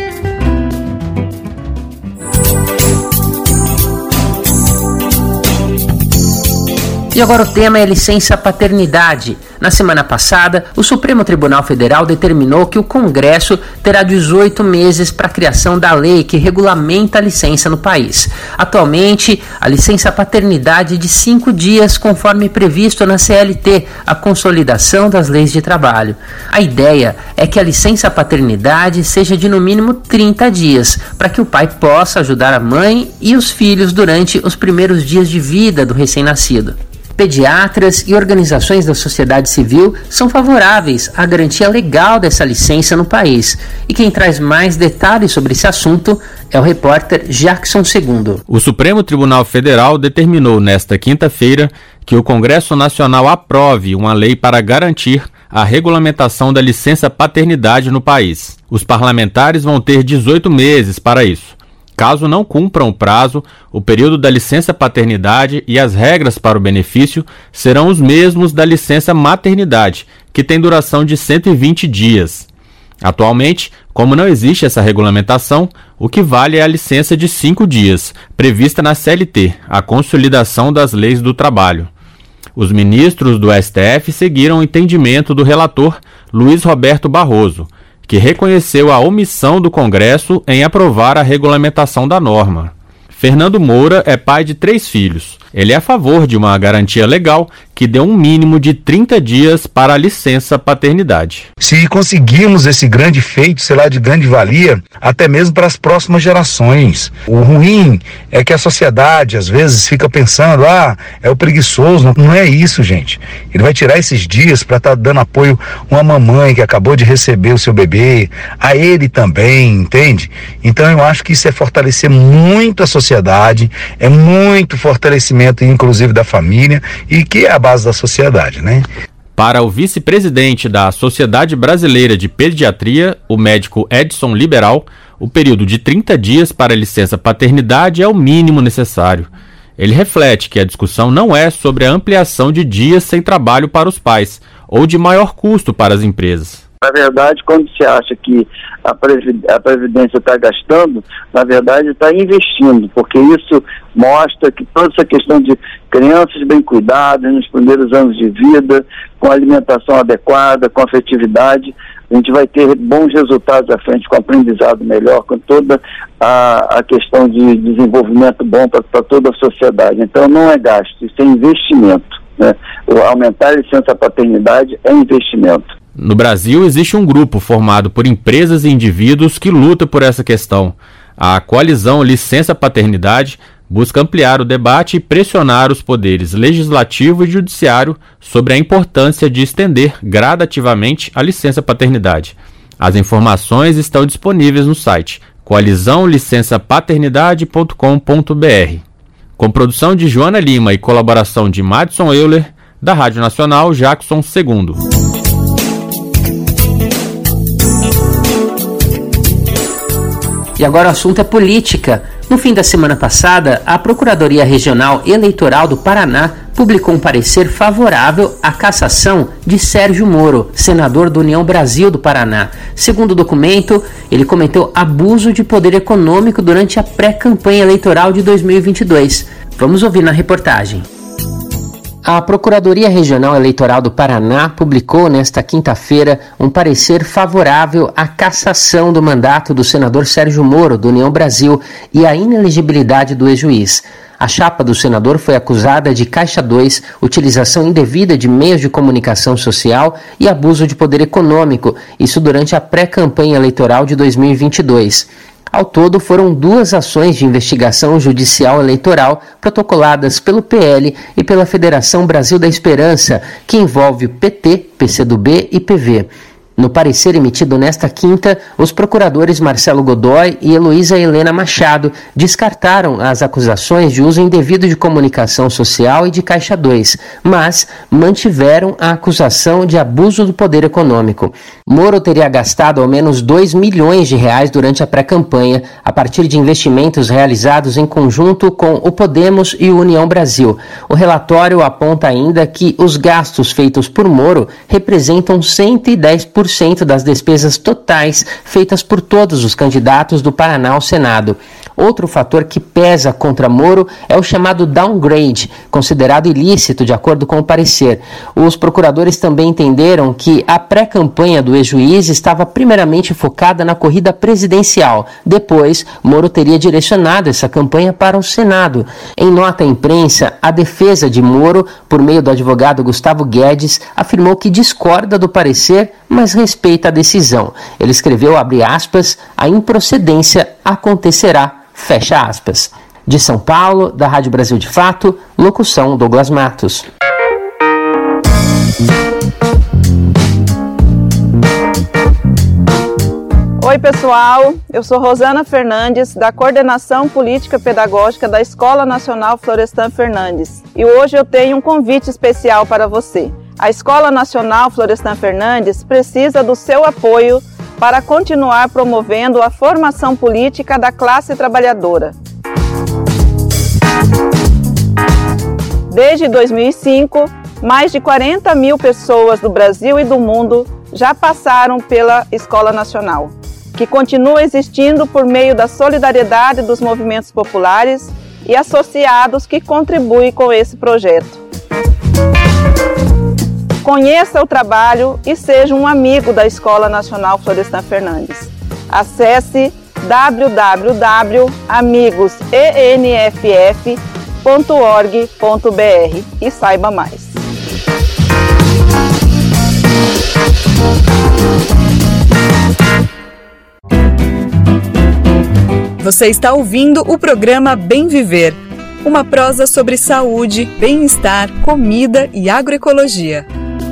E agora o tema é licença paternidade. Na semana passada, o Supremo Tribunal Federal determinou que o Congresso terá dezoito meses para a criação da lei que regulamenta a licença no país. Atualmente, a licença paternidade é de cinco dias, conforme previsto na C L T, a Consolidação das Leis de Trabalho. A ideia é que a licença paternidade seja de no mínimo trinta dias, para que o pai possa ajudar a mãe e os filhos durante os primeiros dias de vida do recém-nascido. Pediatras e organizações da sociedade civil são favoráveis à garantia legal dessa licença no país. E quem traz mais detalhes sobre esse assunto é o repórter Jackson Segundo. O Supremo Tribunal Federal determinou nesta quinta-feira que o Congresso Nacional aprove uma lei para garantir a regulamentação da licença paternidade no país. Os parlamentares vão ter dezoito meses para isso. Caso não cumpram o prazo, o período da licença paternidade e as regras para o benefício serão os mesmos da licença maternidade, que tem duração de cento e vinte dias. Atualmente, como não existe essa regulamentação, o que vale é a licença de cinco dias, prevista na C L T, a Consolidação das Leis do Trabalho. Os ministros do S T F seguiram o entendimento do relator Luiz Roberto Barroso, que reconheceu a omissão do Congresso em aprovar a regulamentação da norma. Fernando Moura é pai de três filhos. Ele é a favor de uma garantia legal que dê um mínimo de trinta dias para a licença paternidade. Se conseguirmos esse grande feito, sei lá, de grande valia, até mesmo para as próximas gerações. O ruim é que a sociedade, às vezes, fica pensando, ah, é o preguiçoso. Não é isso, gente. Ele vai tirar esses dias para estar tá dando apoio a uma mamãe que acabou de receber o seu bebê, a ele também, entende? Então eu acho que isso é fortalecer muito a sociedade, é muito fortalecimento, inclusive, da família, e que é a base da sociedade, né? Para o vice-presidente da Sociedade Brasileira de Pediatria, o médico Edson Liberal, o período de trinta dias para a licença paternidade é o mínimo necessário. Ele reflete que a discussão não é sobre a ampliação de dias sem trabalho para os pais ou de maior custo para as empresas. Na verdade, quando se acha que a, Previd- a Previdência está gastando, na verdade está investindo, porque isso mostra que toda essa questão de crianças bem cuidadas nos primeiros anos de vida, com alimentação adequada, com afetividade, a gente vai ter bons resultados à frente, com aprendizado melhor, com toda a, a questão de desenvolvimento bom para toda a sociedade. Então não é gasto, isso é investimento, né? O aumentar a licença paternidade é investimento. No Brasil, existe um grupo formado por empresas e indivíduos que luta por essa questão. A coalizão Licença Paternidade busca ampliar o debate e pressionar os poderes legislativo e judiciário sobre a importância de estender gradativamente a licença paternidade. As informações estão disponíveis no site coalizão licença paternidade ponto com ponto b r. Com produção de Joana Lima e colaboração de Madison Euler, da Rádio Nacional Jackson Segundo. E agora o assunto é política. No fim da semana passada, a Procuradoria Regional Eleitoral do Paraná publicou um parecer favorável à cassação de Sérgio Moro, senador do União Brasil do Paraná. Segundo o documento, ele cometeu abuso de poder econômico durante a pré-campanha eleitoral de dois mil e vinte e dois. Vamos ouvir na reportagem. A Procuradoria Regional Eleitoral do Paraná publicou nesta quinta-feira um parecer favorável à cassação do mandato do senador Sérgio Moro, do União Brasil, e à inelegibilidade do ex-juiz. A chapa do senador foi acusada de Caixa dois, utilização indevida de meios de comunicação social e abuso de poder econômico, isso durante a pré-campanha eleitoral de dois mil e vinte e dois. Ao todo, foram duas ações de investigação judicial eleitoral protocoladas pelo P L e pela Federação Brasil da Esperança, que envolve o P T, P C do B e P V. No parecer emitido nesta quinta, os procuradores Marcelo Godoy e Heloísa Helena Machado descartaram as acusações de uso indevido de comunicação social e de Caixa dois, mas mantiveram a acusação de abuso do poder econômico. Moro teria gastado ao menos dois milhões de reais durante a pré-campanha, a partir de investimentos realizados em conjunto com o Podemos e o União Brasil. O relatório aponta ainda que os gastos feitos por Moro representam cento e dez por cento das despesas totais feitas por todos os candidatos do Paraná ao Senado. Outro fator que pesa contra Moro é o chamado downgrade, considerado ilícito de acordo com o parecer. Os procuradores também entenderam que a pré-campanha do ex-juiz estava primeiramente focada na corrida presidencial. Depois, Moro teria direcionado essa campanha para o Senado. Em nota à imprensa, a defesa de Moro, por meio do advogado Gustavo Guedes, afirmou que discorda do parecer, mas respeita a decisão. Ele escreveu, abre aspas, a improcedência acontecerá, fecha aspas. De São Paulo, da Rádio Brasil de Fato, locução Douglas Matos. Oi pessoal, eu sou Rosana Fernandes, da Coordenação Política Pedagógica da Escola Nacional Florestan Fernandes, e hoje eu tenho um convite especial para você. A Escola Nacional Florestan Fernandes precisa do seu apoio para continuar promovendo a formação política da classe trabalhadora. Desde dois mil e cinco, mais de quarenta mil pessoas do Brasil e do mundo já passaram pela Escola Nacional, que continua existindo por meio da solidariedade dos movimentos populares e associados que contribuem com esse projeto. Conheça o trabalho e seja um amigo da Escola Nacional Florestan Fernandes. Acesse w w w ponto amigos e n f f ponto org ponto b r e saiba mais. Você está ouvindo o programa Bem Viver, uma prosa sobre saúde, bem-estar, comida e agroecologia.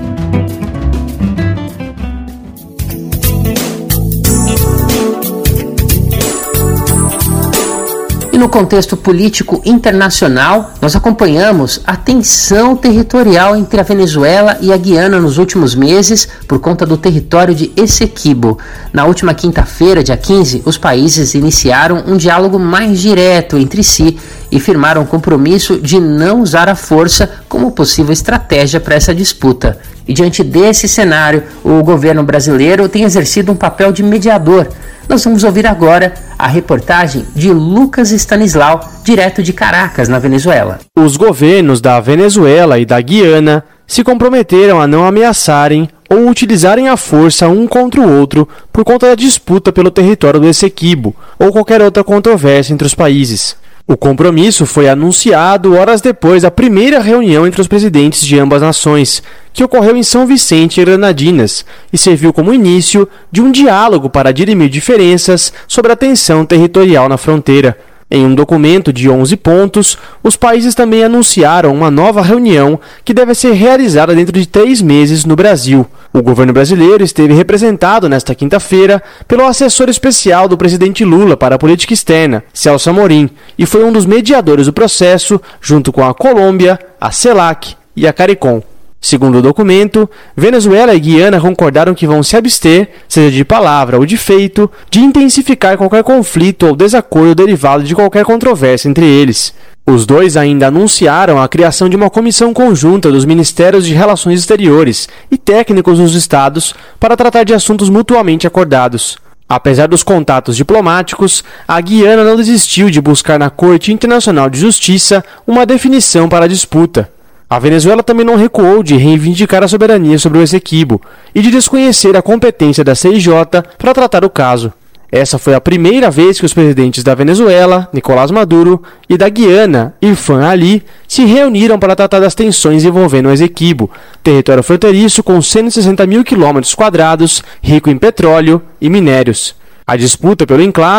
E no contexto político internacional, nós acompanhamos a tensão territorial entre a Venezuela e a Guiana nos últimos meses por conta do território de Essequibo. Na última quinta-feira, dia quinze, os países iniciaram um diálogo mais direto entre si e firmaram o compromisso de não usar a força como possível estratégia para essa disputa. E diante desse cenário, o governo brasileiro tem exercido um papel de mediador. Nós vamos ouvir agora a reportagem de Lucas Stanislau, direto de Caracas, na Venezuela. Os governos da Venezuela e da Guiana se comprometeram a não ameaçarem ou utilizarem a força um contra o outro por conta da disputa pelo território do Essequibo ou qualquer outra controvérsia entre os países. O compromisso foi anunciado horas depois da primeira reunião entre os presidentes de ambas nações, que ocorreu em São Vicente e Granadinas, e serviu como início de um diálogo para dirimir diferenças sobre a tensão territorial na fronteira. Em um documento de onze pontos, os países também anunciaram uma nova reunião que deve ser realizada dentro de três meses no Brasil. O governo brasileiro esteve representado nesta quinta-feira pelo assessor especial do presidente Lula para a política externa, Celso Amorim, e foi um dos mediadores do processo, junto com a Colômbia, a CELAC e a CARICOM. Segundo o documento, Venezuela e Guiana concordaram que vão se abster, seja de palavra ou de feito, de intensificar qualquer conflito ou desacordo derivado de qualquer controvérsia entre eles. Os dois ainda anunciaram a criação de uma comissão conjunta dos Ministérios de Relações Exteriores e técnicos dos estados para tratar de assuntos mutuamente acordados. Apesar dos contatos diplomáticos, a Guiana não desistiu de buscar na Corte Internacional de Justiça uma definição para a disputa. A Venezuela também não recuou de reivindicar a soberania sobre o Essequibo e de desconhecer a competência da C I J para tratar o caso. Essa foi a primeira vez que os presidentes da Venezuela, Nicolás Maduro, e da Guiana, Irfan Ali, se reuniram para tratar das tensões envolvendo o Essequibo, território fronteiriço com cento e sessenta mil quilômetros quadrados, rico em petróleo e minérios. A disputa pelo enclave,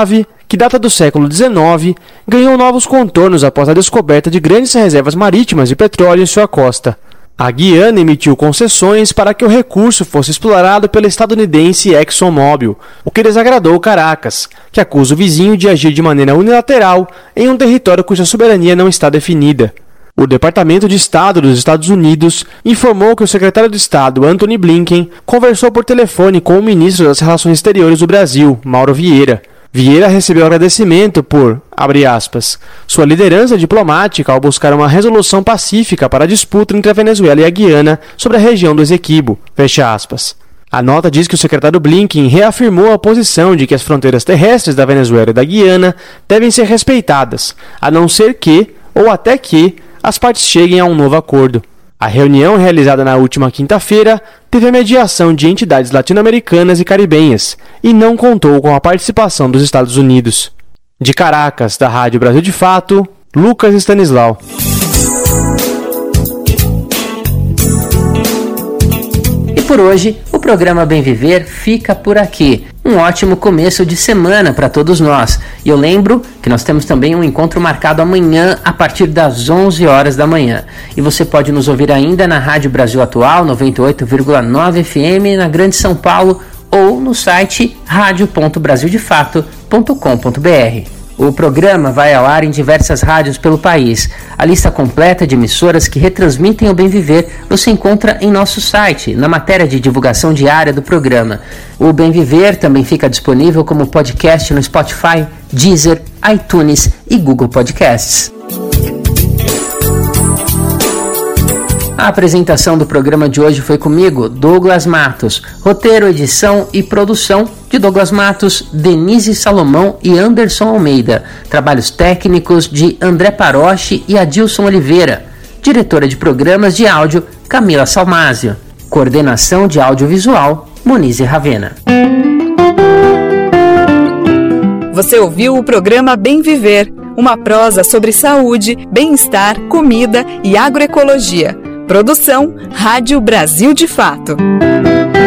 que data do século dezenove, ganhou novos contornos após a descoberta de grandes reservas marítimas de petróleo em sua costa. A Guiana emitiu concessões para que o recurso fosse explorado pela estadunidense ExxonMobil, o que desagradou Caracas, que acusa o vizinho de agir de maneira unilateral em um território cuja soberania não está definida. O Departamento de Estado dos Estados Unidos informou que o secretário de Estado, Antony Blinken, conversou por telefone com o ministro das Relações Exteriores do Brasil, Mauro Vieira. Vieira recebeu agradecimento por, abre aspas, sua liderança diplomática ao buscar uma resolução pacífica para a disputa entre a Venezuela e a Guiana sobre a região do Essequibo, fecha aspas. A nota diz que o secretário Blinken reafirmou a posição de que as fronteiras terrestres da Venezuela e da Guiana devem ser respeitadas, a não ser que, ou até que, as partes cheguem a um novo acordo. A reunião, realizada na última quinta-feira, teve a mediação de entidades latino-americanas e caribenhas e não contou com a participação dos Estados Unidos. De Caracas, da Rádio Brasil de Fato, Lucas Stanislau. E por hoje, o programa Bem Viver fica por aqui. Um ótimo começo de semana para todos nós. E eu lembro que nós temos também um encontro marcado amanhã a partir das onze horas da manhã. E você pode nos ouvir ainda na Rádio Brasil Atual, noventa e oito vírgula nove F M, na Grande São Paulo, ou no site rádio ponto brasil de fato ponto com ponto b r. O programa vai ao ar em diversas rádios pelo país. A lista completa de emissoras que retransmitem o Bem Viver você encontra em nosso site, na matéria de divulgação diária do programa. O Bem Viver também fica disponível como podcast no Spotify, Deezer, iTunes e Google Podcasts. A apresentação do programa de hoje foi comigo, Douglas Matos. Roteiro, edição e produção de Douglas Matos, Denise Salomão e Anderson Almeida. Trabalhos técnicos de André Paroche e Adilson Oliveira. Diretora de programas de áudio, Camila Salmásio. Coordenação de audiovisual, Monize Ravena. Você ouviu o programa Bem Viver, uma prosa sobre saúde, bem-estar, comida e agroecologia. Produção Rádio Brasil de Fato.